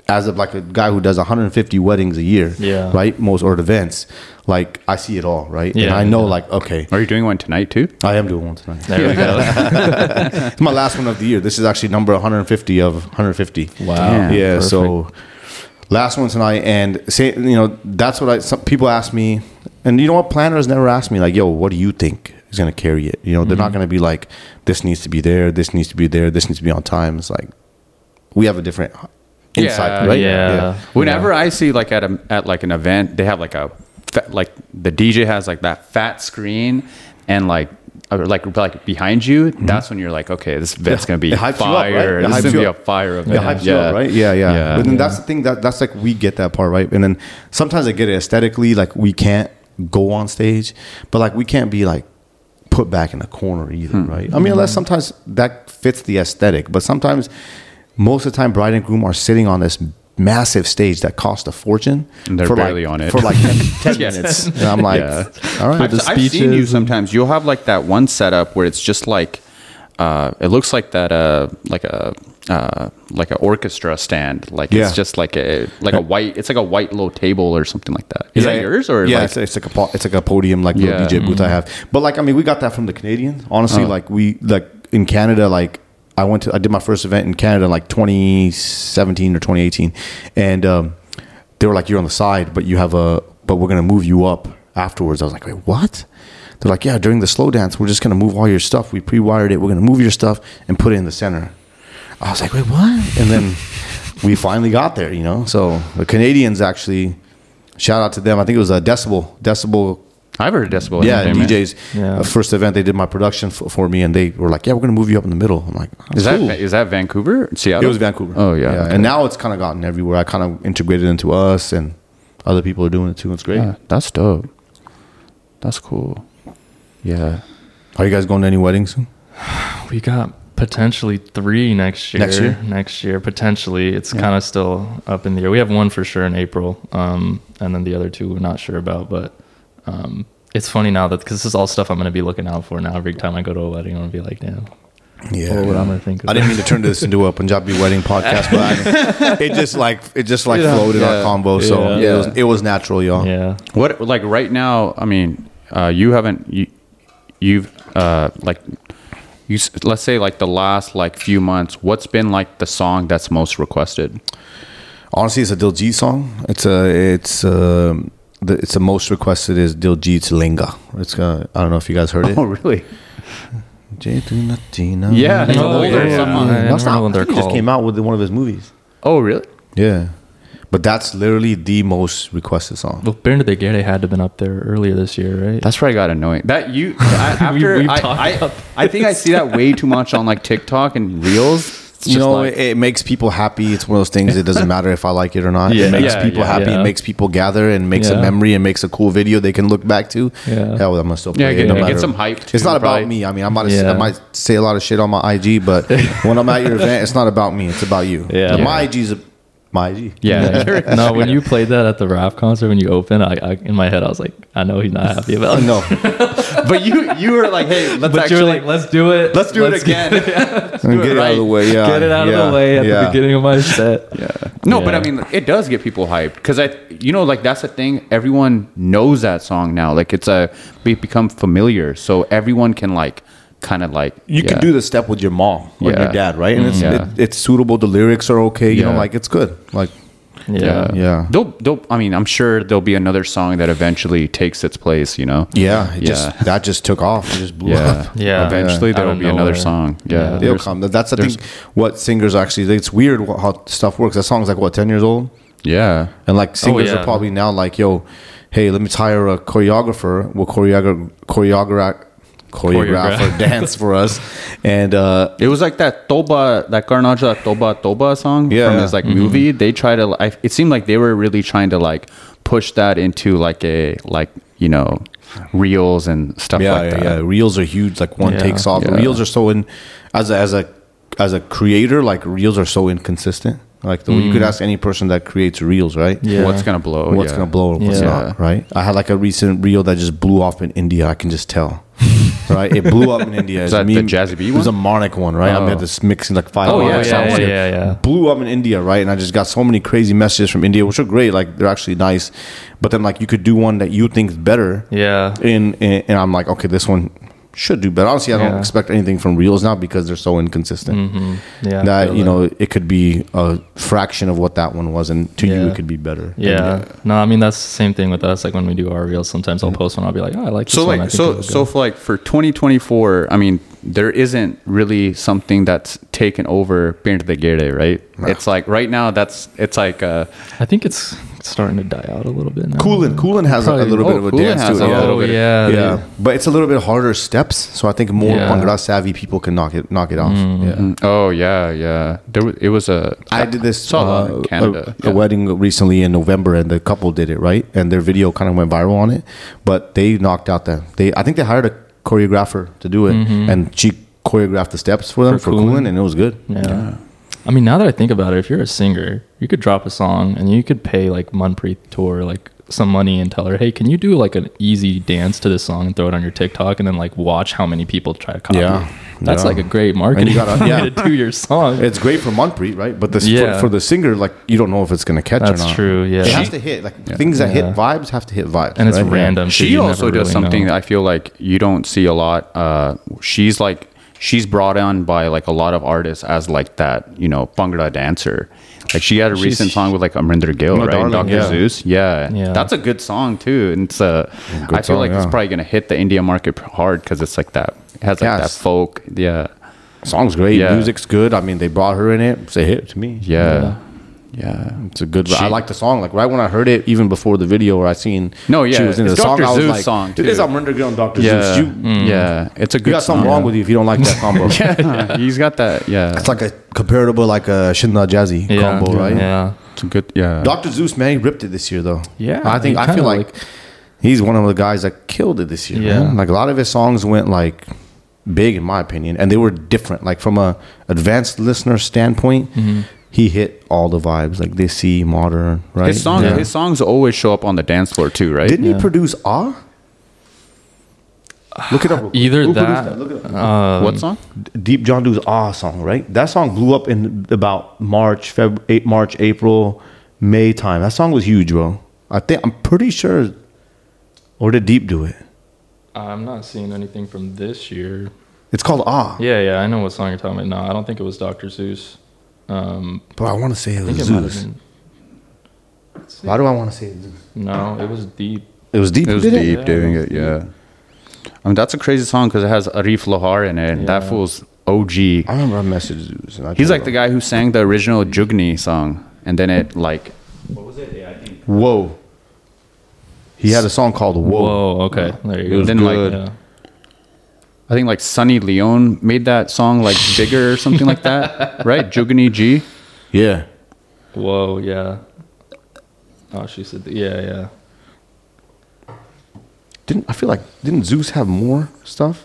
as of like a guy who does one hundred fifty weddings a year, Yeah. right? Most or events, like I see it all, right? And Yeah, I know, yeah. like, okay, Are you doing one tonight too? I am doing one tonight. There we go. It's my last one of the year. This is actually number one hundred fifty of one hundred fifty. Wow. Damn. Yeah, Perfect. so last one tonight, and say, you know, that's what I. Some people ask me, and you know what? Planners never ask me like, "Yo, what do you think is going to carry it?" You know, they're not going to be like, "This needs to be there. This needs to be there. This needs to be on time." It's like we have a different insight, Yeah, right? yeah. Whenever I see like at a at like an event, they have like a fa- like the D J has like that fat screen and like or like like behind you. That's when you're like, okay, this event's Yeah. gonna be It hypes you up, right? fire. It This hypes is gonna you be a up. fire event. Yeah, hypes you up, right? Yeah, yeah. Yeah. But then Yeah. that's the thing that that's like we get that part right, and then sometimes I get it aesthetically. Like we can't go on stage, but like we can't be like put back in a corner either, Hmm. right? I mean, unless sometimes that fits the aesthetic, but sometimes most of the time, bride and groom are sitting on this massive stage that costs a fortune. And they're for barely like, on it. for like ten, ten Yes. minutes. And I'm like, Yeah. all right. I've, the I've seen you speeches sometimes. You'll have like that one setup where it's just like, uh, it looks like that, uh, like a, uh, like an orchestra stand. Like Yeah. it's just like a, like a white. It's like a white little table or something like that. Is Yeah, that yours or yeah? like, it's, it's like a po- it's like a podium, like little Yeah. D J booth I have. But like I mean, we got that from the Canadians. Honestly, Oh. like we like in Canada, like I went to I did my first event in Canada in like twenty seventeen or twenty eighteen, and um, they were like, "You're on the side, but you have a but we're gonna move you up afterwards." I was like, "Wait, what?" They're like, "Yeah, during the slow dance, we're just gonna move all your stuff. We pre-wired it. We're gonna move your stuff and put it in the center." I was like, "Wait, what?" And then we finally got there, you know. So the Canadians actually, shout out to them. I think it was a Decibel, Decibel. I've heard of Decibel. Yeah, Entertainment. D Js. Yeah. Uh, first event they did my production f- for me, and they were like, "Yeah, we're gonna move you up in the middle." I'm like, Is "That's that cool." is that Vancouver? Seattle? It was Vancouver. Oh yeah. okay. And now it's kind of gotten everywhere. I kind of integrated into us, and other people are doing it too. It's great. Yeah, that's dope. That's cool. Yeah. Are you guys going to any weddings soon? We got potentially three next year. Next year? Next year, potentially. It's kind of still up in the air. We have one for sure in April, um, and then the other two we're not sure about. But um, it's funny now that because this is all stuff I'm going to be looking out for now. Every time I go to a wedding, I'm going to be like, damn, Yeah. what I'm going to think of. I didn't mean to turn this into a Punjabi wedding podcast, but I, it just like it just like Yeah. flowed in Yeah. our combo. So Yeah. yeah, it was it was natural, y'all. Yeah. What like right now? I mean, uh, you haven't you you've uh, like you s- let's say like the last like few months. What's been like the song that's most requested? Honestly, it's a Diljit song. It's a it's um the it's the most requested is Diljit's Linga. It's uh, I don't know if you guys heard it. Oh really? Jaitunattina. Yeah, it's Oh, older. yeah. Someone- I That's don't know not, what I they're think it just called. came out with one of his movies. Oh really? Yeah, but that's literally the most requested song. Well, Bernard de Guerre had to have been up there earlier this year, right? That's where I got annoying. That you I, after we've I, talked I, about I think I see that way too much on like TikTok and Reels. It's You just know, like- it, it makes people happy. It's one of those things. It doesn't matter if I like it or not. Yeah. It makes Yeah, people yeah. happy. Yeah. It makes people gather and makes a Yeah. memory and makes a cool video they can look back to. Yeah. Hell, I'm gonna still play Yeah, it. get- no get matter- some hype, too, It's not probably. about me. I mean, I might Yeah. I might say a lot of shit on my I G, but when I'm at your event, it's not about me. It's about you. Yeah. And Yeah. my I G is a, my I G. yeah. no, when you played that at the rap concert, when you opened, I, I in my head I was like, I know he's not happy about it. No, But you you were like, hey, let's But actually you're like, let's do it. let's do it Let's again. Get, yeah. get it out of the way. Yeah, Get it out yeah, of the way at yeah. the beginning of my set. Yeah. No, but Yeah. I mean, it does get people hyped because I, you know, like that's the thing. Everyone knows that song now. Like it's a, it become familiar, so everyone can like, kind of like. You yeah. can do the step with your mom or Yeah. your dad, right? And it's Yeah. it, it's suitable. The lyrics are okay. You know, Yeah. like it's good. Like Yeah. Yeah. They'll, they'll, I mean, I'm sure there'll be another song that eventually takes its place. You know. yeah, it Yeah. just that just took off. It just blew Yeah. up. Yeah. Eventually Yeah. there Out will of be another nowhere. song. Yeah. Yeah. They'll There's- come. That's the there's- thing. What singers actually? It's weird what, how stuff works. That song's like what ten years old, Yeah. and like singers yeah. are probably now like, yo, hey, let me hire a choreographer. We'll choreograph choreograph choreograph Choreograph. or dance for us, and uh, It was like that Toba, that Karnaja Toba Toba song Yeah. from this like movie. They try to, I, it seemed like they were really trying to like push that into like a, like, you know, reels and stuff yeah, like yeah, that. yeah. Reels are huge. Like one Yeah. takes off. Yeah. Reels are so in as a, as a as a creator. Like reels are so inconsistent. Like the, you could ask any person that creates reels, right? Yeah. What's going to blow? What's yeah. gonna blow? What's Yeah. not? Right? I had like a recent reel that just blew off in India. I can just tell. right? It blew up in India. Is that Me- the Jazzy B It was a one? Marnik one, right? I Oh. made this mixing like five. Oh, yeah, Marnik yeah, sounds yeah, here. yeah, yeah. Blew up in India, right? And I just got so many crazy messages from India, which are great. Like they're actually nice, but then like you could do one that you think is better. Yeah. In, in and I'm like, okay, this one should do better. Honestly, I don't Yeah. expect anything from Reels now because they're so inconsistent. Mm-hmm. Yeah. That feel you that. know, it could be a fraction of what that one was, and to you, Yeah. it could be better. Yeah. No, I mean that's the same thing with us. Like when we do our reels, sometimes I'll post one. I'll be like, oh, I like this So one. I like think so it'll so go. for like for twenty twenty-four, I mean, there isn't really something that's taken over Pinta de Guerre, right? It's like right now that's it's like uh I think it's starting to die out a little bit now. Coolin, Coolin has a, a Probably- little bit oh, of a Coolin dance has to it. a yeah. little Oh bit of- yeah. yeah, dude. but it's a little bit harder steps, so I think more Yeah. Bhangra savvy people can knock it knock it off. Yeah. mm, oh yeah, yeah. There was, it was a I did this saw that uh, in Canada. a, a yeah. wedding recently in November, and the couple did it right, and their video kind of went viral on it. But they knocked out that they. I think they hired a choreographer to do it, and she choreographed the steps for them Mm-hmm. For for, Coolin. Coolin, and it was good. Yeah. I mean, now that I think about it, if you're a singer, you could drop a song and you could pay like Manpreet Tour like some money and tell her, hey, can you do like an easy dance to this song and throw it on your TikTok and then like watch how many people try to copy Yeah. it. That's Yeah. like a great marketing And you gotta- way yeah. to do your song. It's great for Manpreet, right? But the, Yeah. for, for the singer, like you don't know if it's gonna catch That's or not. true, yeah. it has She- to hit. Like things that Yeah. hit vibes have to hit vibes, and it's right? random. so She you also never does really something know. that I feel like you don't see a lot. Uh, she's like she's brought on by like a lot of artists as like that, you know, Bhangra dancer. Like she had a She's- recent song with like Amrinder Gill, My right? Darling, Doctor yeah. Zeus. Yeah. Yeah. That's a good song too. And it's uh, I feel song, like it's yeah. probably gonna hit the India market hard because it's like that. It has like Yes. that folk. Yeah. Song's great, Yeah. music's good. I mean, they brought her in it. It's a hit to me. Yeah. Yeah. It's a good. She- I like the song. Like right when I heard it, even before the video, where I seen No, yeah, she was in it's the song. Doctor I was Zeus like, song, it is too. Amrinder Gill and Doctor Yeah. Zeus. You, Yeah. It's a you good got something song. wrong with you if you don't like that combo. Yeah. He's got that. Yeah. It's like a comparable, like a Shinda Jazzy yeah. combo, right? Yeah. It's a good. Yeah. Doctor Zeus, man, he ripped it this year, though. Yeah, I think he I feel kinda like, he's one of the guys that killed it this year. Yeah. Man. Like a lot of his songs went like big, in my opinion, and they were different. Like from a advanced listener standpoint, Mm-hmm. he hit all the vibes, like they see modern, right? His songs, Yeah. his songs always show up on the dance floor too, right? Didn't Yeah. he produce Ah? Look it up. real quick. Either Who produced that, Look it up. um, what song? Deep John Doe's Ah song, right? That song blew up in about March, Feb, eight, March, April, May time. That song was huge, bro. I think I'm pretty sure. Or did Deep do it? I'm not seeing anything from this year. It's called Ah, Yeah, yeah, I know what song you're talking about. No, I don't think it was Doctor Zeus. Um, but I want to say it I was think it might have Zeus. been. Let's see. Why do I want to say it? Zeus? No, it was Deep. It was Deep. It was who did Deep Yeah, doing it was it, yeah. I mean, that's a crazy song because it has Arif Lohar in it. And That Yeah. fool's O G. I remember I messaged Zeus. And I He's told like the him. guy who sang the original Jugni song. And then it, like, What was it? Yeah, I think. Whoa. He had a song called Whoa. Whoa. Okay, there you It go. was Then, like, good. Yeah. I think, like, Sunny Leone made that song, like, bigger or something like that. Right? Jugni G. Yeah. Whoa. Yeah. Oh, she said. Yeah, yeah. Didn't I feel like didn't Zeus have more stuff?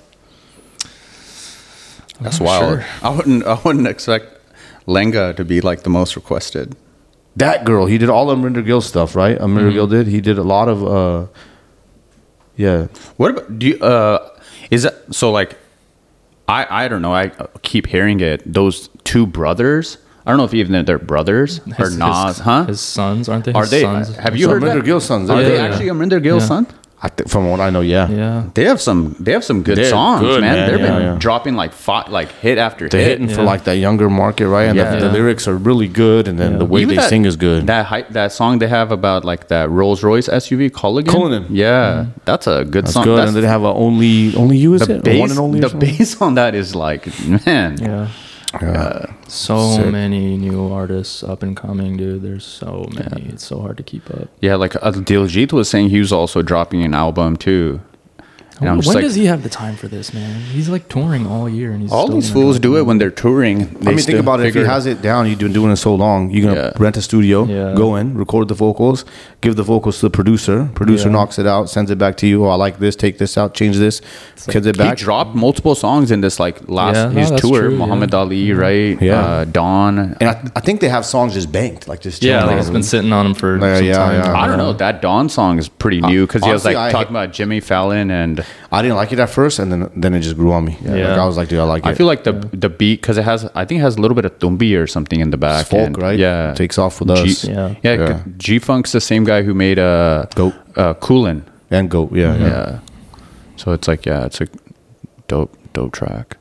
That's I'm wild. sure. I wouldn't, I wouldn't expect Lenga to be, like, the most requested. That girl, he did all of Amrinder Gill stuff, right? Amrinder Mm-hmm. Gill did. He did a lot of, uh, yeah. What about do you, uh is that so like I I don't know, I keep hearing it, those two brothers, I don't know if even they're brothers or His- Nas, his, huh? His sons, aren't they? Are His they Sons? have you So heard Amrinder that? Gill's sons, Are they're they good. actually Amrinder Gill's Yeah. son? I think from what I know, yeah. Yeah. They have some they have some good They're songs, good, man. man. They've Yeah, been yeah. dropping like five, like hit after They're hit. hitting for Yeah. like that younger market, right? And Yeah. the, the Yeah. lyrics are really good, and then Yeah. the way Even they that- sing is good. That hy- that song they have about like that Rolls Royce S U V Culligan. Cullinan. Yeah, that's a good That's song. good. That's and they have a only only you is the it? bass, One and only. or the something? bass on that is like, man. Yeah. Yeah. So Sick. many new artists up and coming, dude. There's so many. It's so hard to keep up. Yeah, like uh, Diljit was saying, he was also dropping an album too. And I'm when just like, does he have the time for this, man? He's like touring all year, and he's all still these gonna fools drop do it an when they're touring. I They mean, think still about it. If he figure- has it down, you've been doing it so long. You're gonna Yeah. rent a studio, Yeah. go in, record the vocals, give the vocals to the producer. Producer Yeah. knocks it out, sends it back to you. Oh, I like this. Take this out. Change this. Sends it he back. dropped multiple songs in this like last Yeah, no, his that's tour. true, Muhammad yeah. Ali, right? Yeah. uh, Dawn. And I, I think they have songs just banked, like just Yeah, chilling like on it's them. been sitting on him for Yeah, some yeah, time. yeah. I don't know. That Dawn song is pretty new because he was honestly, like I talking hate- about Jimmy Fallon and I didn't like it at first, and then then it just grew on me. Yeah, Yeah. Like I was like, dude, I like it. I feel like the the beat because it has I think it has a little bit of tumbi or something in the back. It's folk, and, right? Yeah, It takes off with G, us. Yeah. yeah. Yeah. G Funk's the same guy who made uh, Goat. uh Coolin'. And Goat, yeah, Yeah. yeah. So it's like yeah, it's a dope dope track.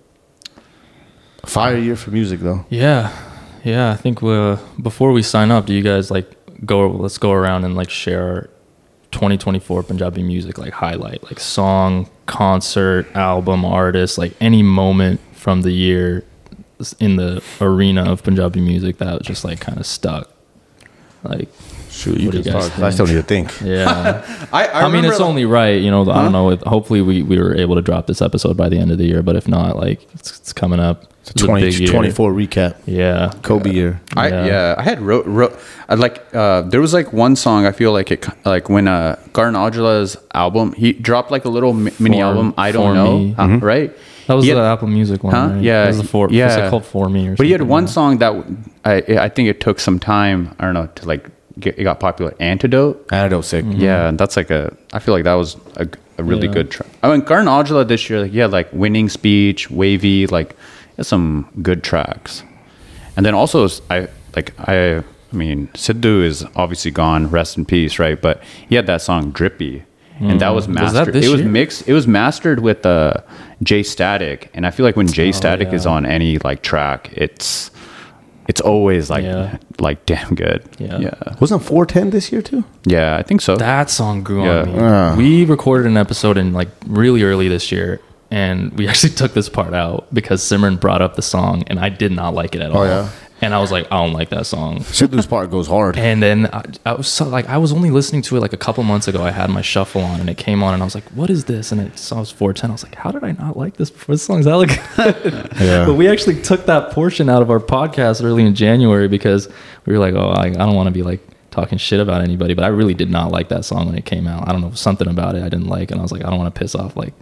Fire year for music though. Yeah, yeah. I think we before we sign up, do you guys like go? Let's go around and like share our twenty twenty-four Punjabi music like highlight, like song, concert, album, artist, like any moment from the year in the arena of Punjabi music that was just like kind of stuck. Like, Shoot, you What do can you guys start. I still need to think. yeah. I I, mean, it's only right, you know. I Huh? don't know. If, hopefully, we, we were able to drop this episode by the end of the year. But if not, like it's, it's coming up. It's It's a a big year. twenty-four recap. Yeah, Kobe year. I Yeah. yeah. I had wrote wrote I like uh there was like one song I feel like it like when uh Garden Aujla's album he dropped like a little mi- mini For- album I don't For know Me. uh, right that was He the had- Apple Music one. Huh? Right? Yeah, that was the for, yeah. What's it called? For Me or but he had something one like song that I I think it took some time I don't know to like get it got popular Antidote. Antidote sick. Yeah, and that's like a. I feel like that was a, a really Yeah. good track. I mean, Garden Aujla this year, like yeah, like Winning Speech, Wavy, like yeah, some good tracks. And then also, I like I. I mean, Sidhu is obviously gone. Rest in peace, right? But he had that song Drippy, and that was Was that mastered. this it was year? mixed. It was mastered with uh, J Static, and I feel like when J Oh, Static is yeah. on any like track, it's it's always like Yeah. like damn good. Yeah. yeah, Wasn't four ten this year too? yeah. I think so. That song grew Yeah. on me. Yeah. We recorded an episode in like really early this year, and we actually took this part out because Simran brought up the song, and I did not like it at all. yeah? And I was like, I don't like that song. Sidhu's part goes hard. And then I, I was so, like, I was only listening to it like a couple months ago. I had my shuffle on, and it came on, and I was like, "What is this?" And it saw it was four ten. I was like, "How did I not like this before? This song's hella good." Yeah. But we actually took that portion out of our podcast early in January because we were like, "Oh, I, I don't want to be like talking shit about anybody." But I really did not like that song when it came out. I don't know, something about it I didn't like, and I was like, I don't want to piss off like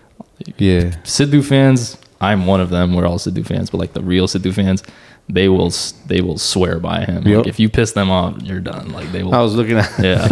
Yeah. Sidhu fans. I'm one of them. We're all Sidhu fans, but like the real Sidhu fans, they will s- they will swear by him. Yep. Like if you piss them off, you're done. Like they will. I was looking at. Yeah.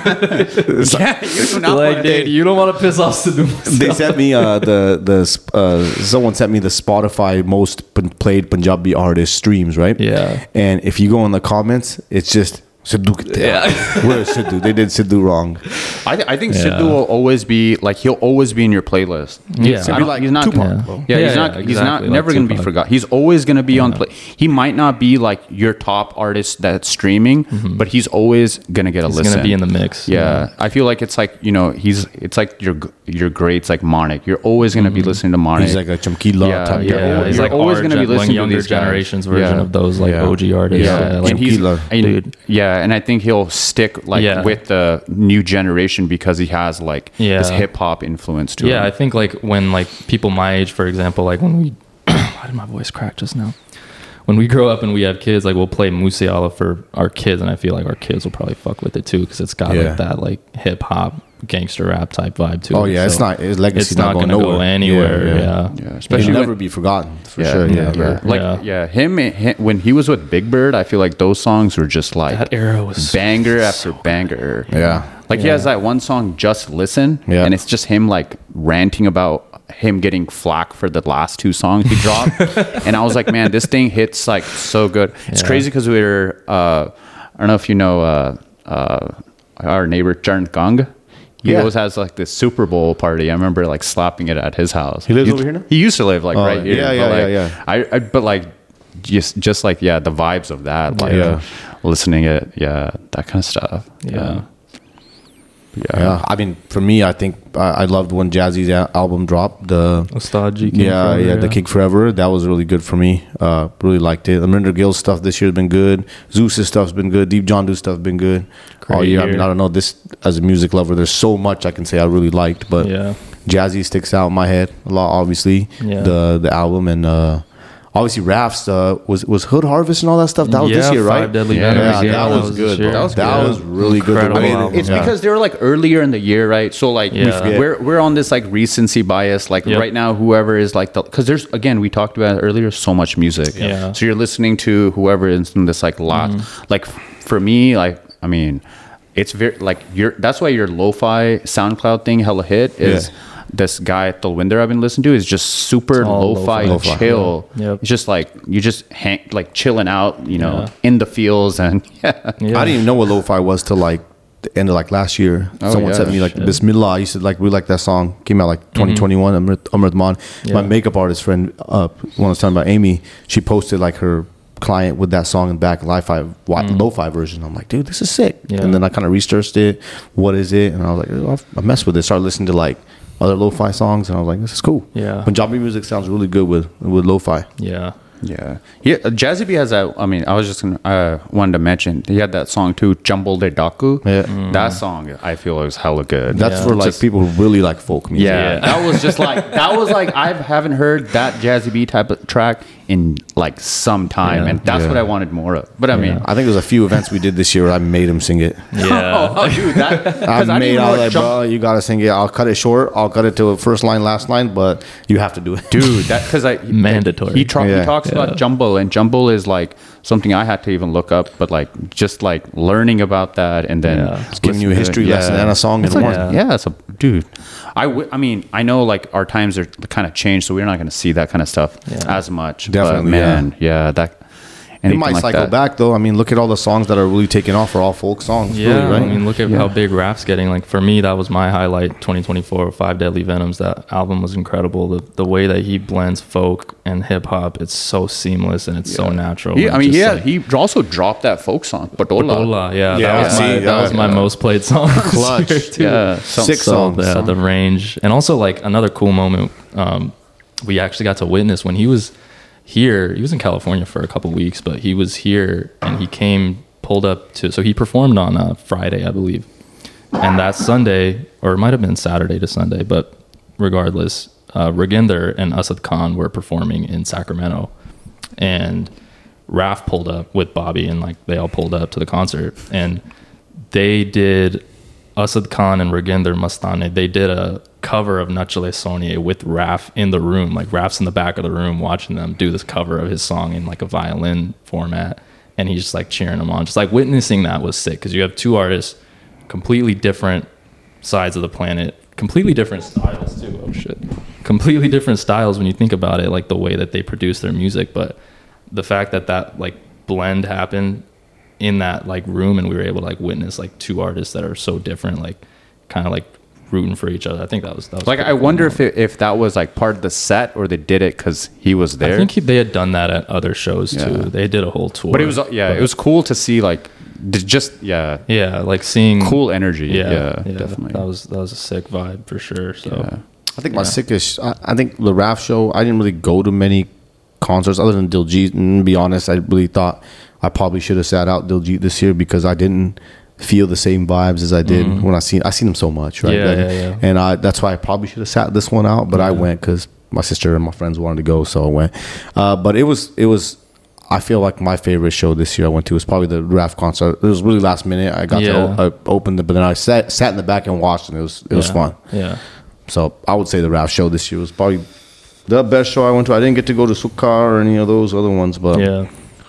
yeah, you do not like, want dude, you don't want to piss off Sidhu. They sent me uh, the the sp- uh, someone sent me the Spotify most p- played Punjabi artist streams, right? Yeah. And if you go in the comments, it's just Sidhu. Yeah. Where is Sidhu? They did Sidhu wrong. I, th- I think Yeah. Sidhu will always be like he'll always be in your playlist. Yeah. I He'll be don't- like he's not Tupac, gonna, bro. yeah, Yeah, he's yeah, not he's exactly, not like never gonna be Tupac. forgotten. He's always gonna be on play. He might not be like your top artist that's streaming, but he's always gonna get a He's listen. gonna be in the mix. yeah, I feel like it's like you know he's it's like your g- your greats like Monik. You're always gonna be listening to Monik. He's like a Chamkila Yeah, type Yeah, guy. yeah, he's You're like always our gonna be gen- listening to younger these guys. generation's version Yeah. of those like Yeah. O G artists. Yeah, Yeah, like, and he's Tequila. and- Dude. yeah, and I think he'll stick like Yeah. with the new generation because he has like Yeah. this hip hop influence to yeah, I him. think like when like people my age, for example, like when we, why did my voice crack just now? When we grow up and we have kids, like we'll play Musiala for our kids, and I feel like our kids will probably fuck with it too because it's got Yeah. like that like hip hop gangster rap type vibe to Oh it. yeah, it's So not. His legacy's it's not, not going gonna go nowhere. anywhere. Yeah, yeah, He'll especially never when, be forgotten for yeah, sure. yeah, Yeah, yeah. like Yeah. yeah, him, him when he was with Big Bird, I feel like those songs were just like that era was so- banger after banger. Yeah. Like he Yeah. has that one song, Just Listen, Yeah. and it's just him like ranting about him getting flack for the last two songs he dropped. And I was like, man, this thing hits like so good. It's Yeah. crazy because we were, uh, I don't know if you know uh, uh, our neighbor, Charan Gang. He Yeah. always has like this Super Bowl party. I remember like slapping it at his house. He lives over here now? He used to live like Oh, right here. yeah, but, yeah, like, yeah, yeah. I, I, but like, just, just like, yeah, the vibes of that, like Yeah. listening it, yeah, that kind of stuff. Yeah. Yeah. Yeah, I mean, for me, I think I, I loved when Jazzy's a- album dropped. The Ustad G King yeah, Forever, yeah, the King Forever. That was really good for me. Uh, really liked it. Amrinder Gill's stuff this year has been good. Zeus's stuff's been good. Deep John Doe's stuff been good. Great All year. I year. mean, I don't know. This as a music lover, there's so much I can say I really liked, but Yeah. Jazzy sticks out in my head a lot. Obviously, Yeah. the the album and uh, obviously Raph's uh, was was Hood Harvest and all that stuff. That was this Yeah, year, right? Five Deadly Yeah, Venomous. yeah, Yeah, that was this good, year. bro. That was That good. was really good. Incredible I mean, album. It's yeah. because they were like earlier in the year, right? So like we Yeah. forget- we're we're on this like recency bias. Like Yep. right now, whoever is like the because there's again we talked about it earlier, so much music. Yeah. So you're listening to whoever is in this like lot. Like for me, like I mean, it's very like your that's why your lo-fi SoundCloud thing hella hit is. Yeah. this guy Talwinder I've been listening to is just super It's all lo-fi, lo-fi. chill. Yeah. Yep. It's just like you just hang like chilling out, you know, Yeah. in the fields and yeah. Yeah. I didn't even know what lo-fi was till like the end of like last year. Oh, Someone yeah, sent me like shit. Bismillah. I used to like we like that song. Came out like twenty twenty-one. Amrit, Amrit Man. Yeah. My makeup artist friend, uh, when I was talking about Amy, she posted like her client with that song in back lo-fi Mm. lo-fi version. I'm like, dude, this is sick. Yeah. And then I kind of researched it. What is it? And I was like, oh, I messed with it. Started listening to like other lo-fi songs, and I was like, this is cool. Yeah. Punjabi music sounds really good with with lo-fi. Yeah. Yeah, yeah. Jazzy B has that. I mean, I was just gonna uh, wanted to mention he had that song too, "Jumble De Daku." Yeah. That song I feel is hella good. That's Yeah. for like Just- people who really like folk music. yeah, Yeah. that was just like that was like I haven't heard that Jazzy B type of track in like some time, Yeah. and that's Yeah. what I wanted more of. But I mean, I think there's a few events we did this year where I made him sing it. Yeah. oh, dude, that I because I, made didn't out know like, jump, bro, you gotta sing it. I'll cut it short. I'll cut it to a first line, last line, but you have to do it, dude. That because I Mandatory. He, tra- Yeah. he talks Yeah. about jumble, and jumble is like something I had to even look up. But like just like learning about that, and then Yeah. It's giving you a listening to history it. lesson and a song in It's like- one. Yeah. Yeah, it's a dude. I, w- I mean, I know like our times are kind of changed, so we're not going to see that kind of stuff Yeah. as much. Definitely, but man. Yeah, that. It anything might like cycle that. back though. I mean, look at all the songs that are really taking off are all folk songs. Yeah, really, right? I mean, look at Yeah. how big rap's getting. Like for me, that was my highlight. twenty twenty-four, Five Deadly Venoms. That album was incredible. The the way that he blends folk and hip hop, it's so seamless and it's so natural. Yeah, and I mean, just, yeah, like, he also dropped that folk song, Patola. Ola, yeah, Yeah, that was my see, that was yeah, my yeah. most played song. this Clutch. year, too. Yeah, so, Six So songs. the, the range, and also like another cool moment um, we actually got to witness when he was here. He was in California for a couple weeks, but he was here and he came pulled up to. So he performed on uh, Friday, I believe, and that Sunday, or it might have been Saturday to Sunday, but regardless, uh, Raginder and Asad Khan were performing in Sacramento, and Raf pulled up with Bobby, and like they all pulled up to the concert, and they did Asad Khan and Raginder Mastane. They did a cover of Nachale Sonier with Raf in the room. Like Raf's in the back of the room watching them do this cover of his song in like a violin format, and he's just like cheering them on. Just like witnessing that was sick because you have two artists, completely different sides of the planet, completely different styles too. Oh shit, completely different styles when you think about it, like the way that they produce their music, but the fact that that like blend happened in that like room and we were able to like witness like two artists that are so different, like kind of like rooting for each other. I think that was that was like, pretty I cool. wonder if it, if that was like part of the set or they did it because he was there. I think he, they had done that at other shows Yeah. too. They did a whole tour, but it was yeah, But- it was cool to see like d- just yeah, yeah, like seeing cool energy. Yeah, Yeah, yeah, definitely. That was that was a sick vibe for sure. So Yeah. I think my sickest. I, I think the Raf show. I didn't really go to many concerts other than Diljit. And to be honest, I really thought I probably should have sat out Diljit this year because I didn't feel the same vibes as I did when I seen I seen him so much, right? Yeah, Like, yeah, yeah. And I that's why I probably should have sat this one out, but I went because my sister and my friends wanted to go, so I went. Uh, but it was it was. I feel like my favorite show this year I went to was probably the Raf concert. It was really last minute. I got Yeah. to o- uh, open it, but then I sat sat in the back and watched, and it was it was yeah. fun. Yeah. So I would say the Raf show this year was probably the best show I went to. I didn't get to go to Sukkar or any of those other ones, but Yeah.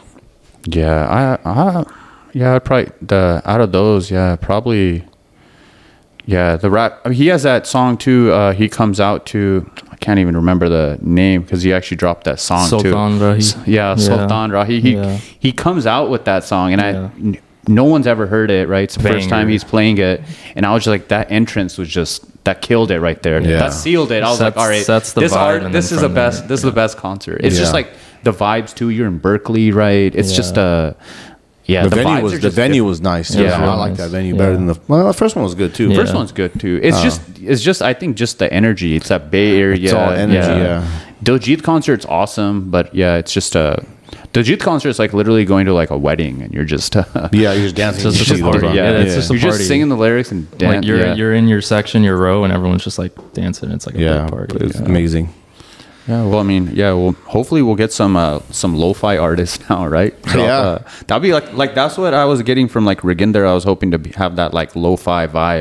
Yeah, I, I, yeah, I'd probably the out of those, yeah, probably, yeah, the rap. I mean, he has that song too. Uh, he comes out to, I can't even remember the name because he actually dropped that song Sultan too. Rahi. S- Yeah, Yeah. Sultan Rahi. He Yeah. he comes out with that song, and Yeah. I, n- no one's ever heard it. Right, it's the first Banger. time he's playing it, and I was just like, that entrance was just that killed it right there. Yeah. That sealed it. I was Sets- like, all right, sets the this vibe, art, and this then is the from best. there, This is yeah. the best concert. It's just Yeah. like the vibes too. You're in Berkeley, right? It's Yeah. just a. Yeah, the, the venue vibes was are the just venue different. was nice. Yeah. Yeah, I Real like nice. that venue Yeah. better than the well. The first one was good too. Yeah. First one's good too. It's just, it's just. I think just the energy. It's that Bay Area. It's all energy, yeah. Diljit concert's awesome, but yeah, it's just a. Diljit concert is like literally going to like a wedding, and you're just. Yeah, you're just dancing. Just to a the party. song. Yeah, it's yeah. just a you're party. just singing the lyrics and dan- Like you're yeah. you're in your section, your row, and everyone's just like dancing. It's like a yeah, big party. it's Yeah. amazing. Yeah, well, I mean, yeah, well, hopefully we'll get some uh, some lo-fi artists now, right? So, Yeah. uh, that'd be like like that's what I was getting from like Raginder. I was hoping to be, have that like lo-fi vibe,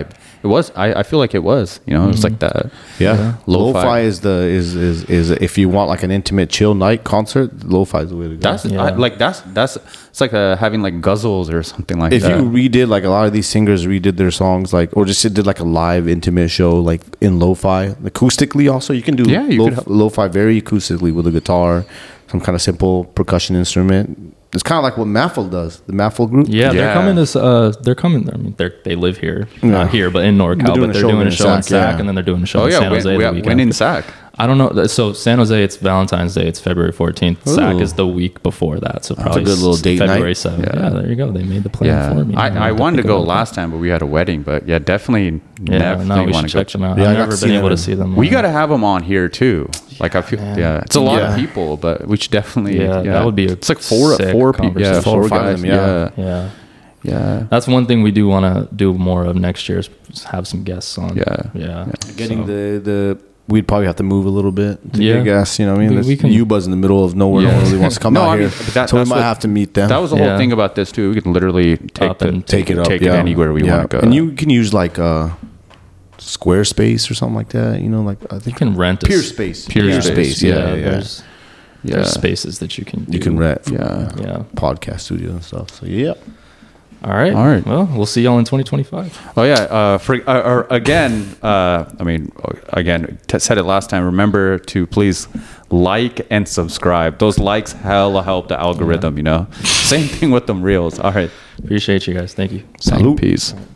It was. I, I feel like it was. You know, it was like that. Yeah, Yeah. lo-fi. Lo-fi. is the is is is if you want like an intimate chill night concert, lo-fi is the way to go. That's Yeah. I, like that's that's it's like uh, having like guzzles or something like if that. you redid like a lot of these singers redid their songs like or just did like a live intimate show like in lo-fi acoustically also you can do Yeah, you lo- could have- lo-fi very acoustically with a guitar, some kind of simple percussion instrument. It's kind of like what Maffle does, the Maffle group. Yeah, they're Yeah. coming to. Uh, they're coming. I mean, they they live here, Yeah. not here, but in NorCal. They're doing but a they're show doing in a show in Sac, Sac, yeah. and then they're doing a show oh in yeah, San when, Jose we, the when weekend. in Sac. I don't know. So San Jose, it's Valentine's Day. It's February fourteenth. Sac Ooh. is the week before that. So probably a good little date February night. seventh. Yeah. Yeah. there you go. They made the plan for me. I, I have wanted to think go about that. last time, but we had a wedding. But yeah, definitely, Yeah, definitely no, we want should to go. check them out. Yeah, I I've got never to see been them able to in- see them. We live. got to have them on here too. Like I feel, man. yeah, it's a lot Yeah. of people, but we should definitely. Yeah, Yeah, that would be a It's like four, sick four people. Yeah, conversation. four or Four five. guys, Yeah, yeah. Yeah. yeah. That's one thing we do want to do more of next year is have some guests on. Yeah. Yeah. Getting So- the the we'd probably have to move a little bit to Yeah. get gas. You know what I mean? We- There's we can- U-Buzz in the middle of nowhere. No Yeah. one really wants to come No, out I here, mean, but that- so we that's might what- have to meet them. That was the Yeah. whole thing about this too. We can literally take Up the, and take it up, take yeah. it anywhere we yeah. want to go. And you can use like uh, Squarespace or something like that. You know, like I You think can rent a Peer s- Space. Peer Peer Space, Space. Yeah, yeah. yeah. There's, yeah, there's spaces that you can. You do. can rent. For yeah. Yeah. podcast studio and stuff. So yeah. All right. All right. Well, we'll see y'all in twenty twenty-five. Oh yeah. Uh, for uh, or again, uh, I mean, again, t- said it last time. Remember to please like and subscribe. Those likes hella help the algorithm. You know. Same thing with them reels. All right. Appreciate you guys. Thank you. Same. Peace.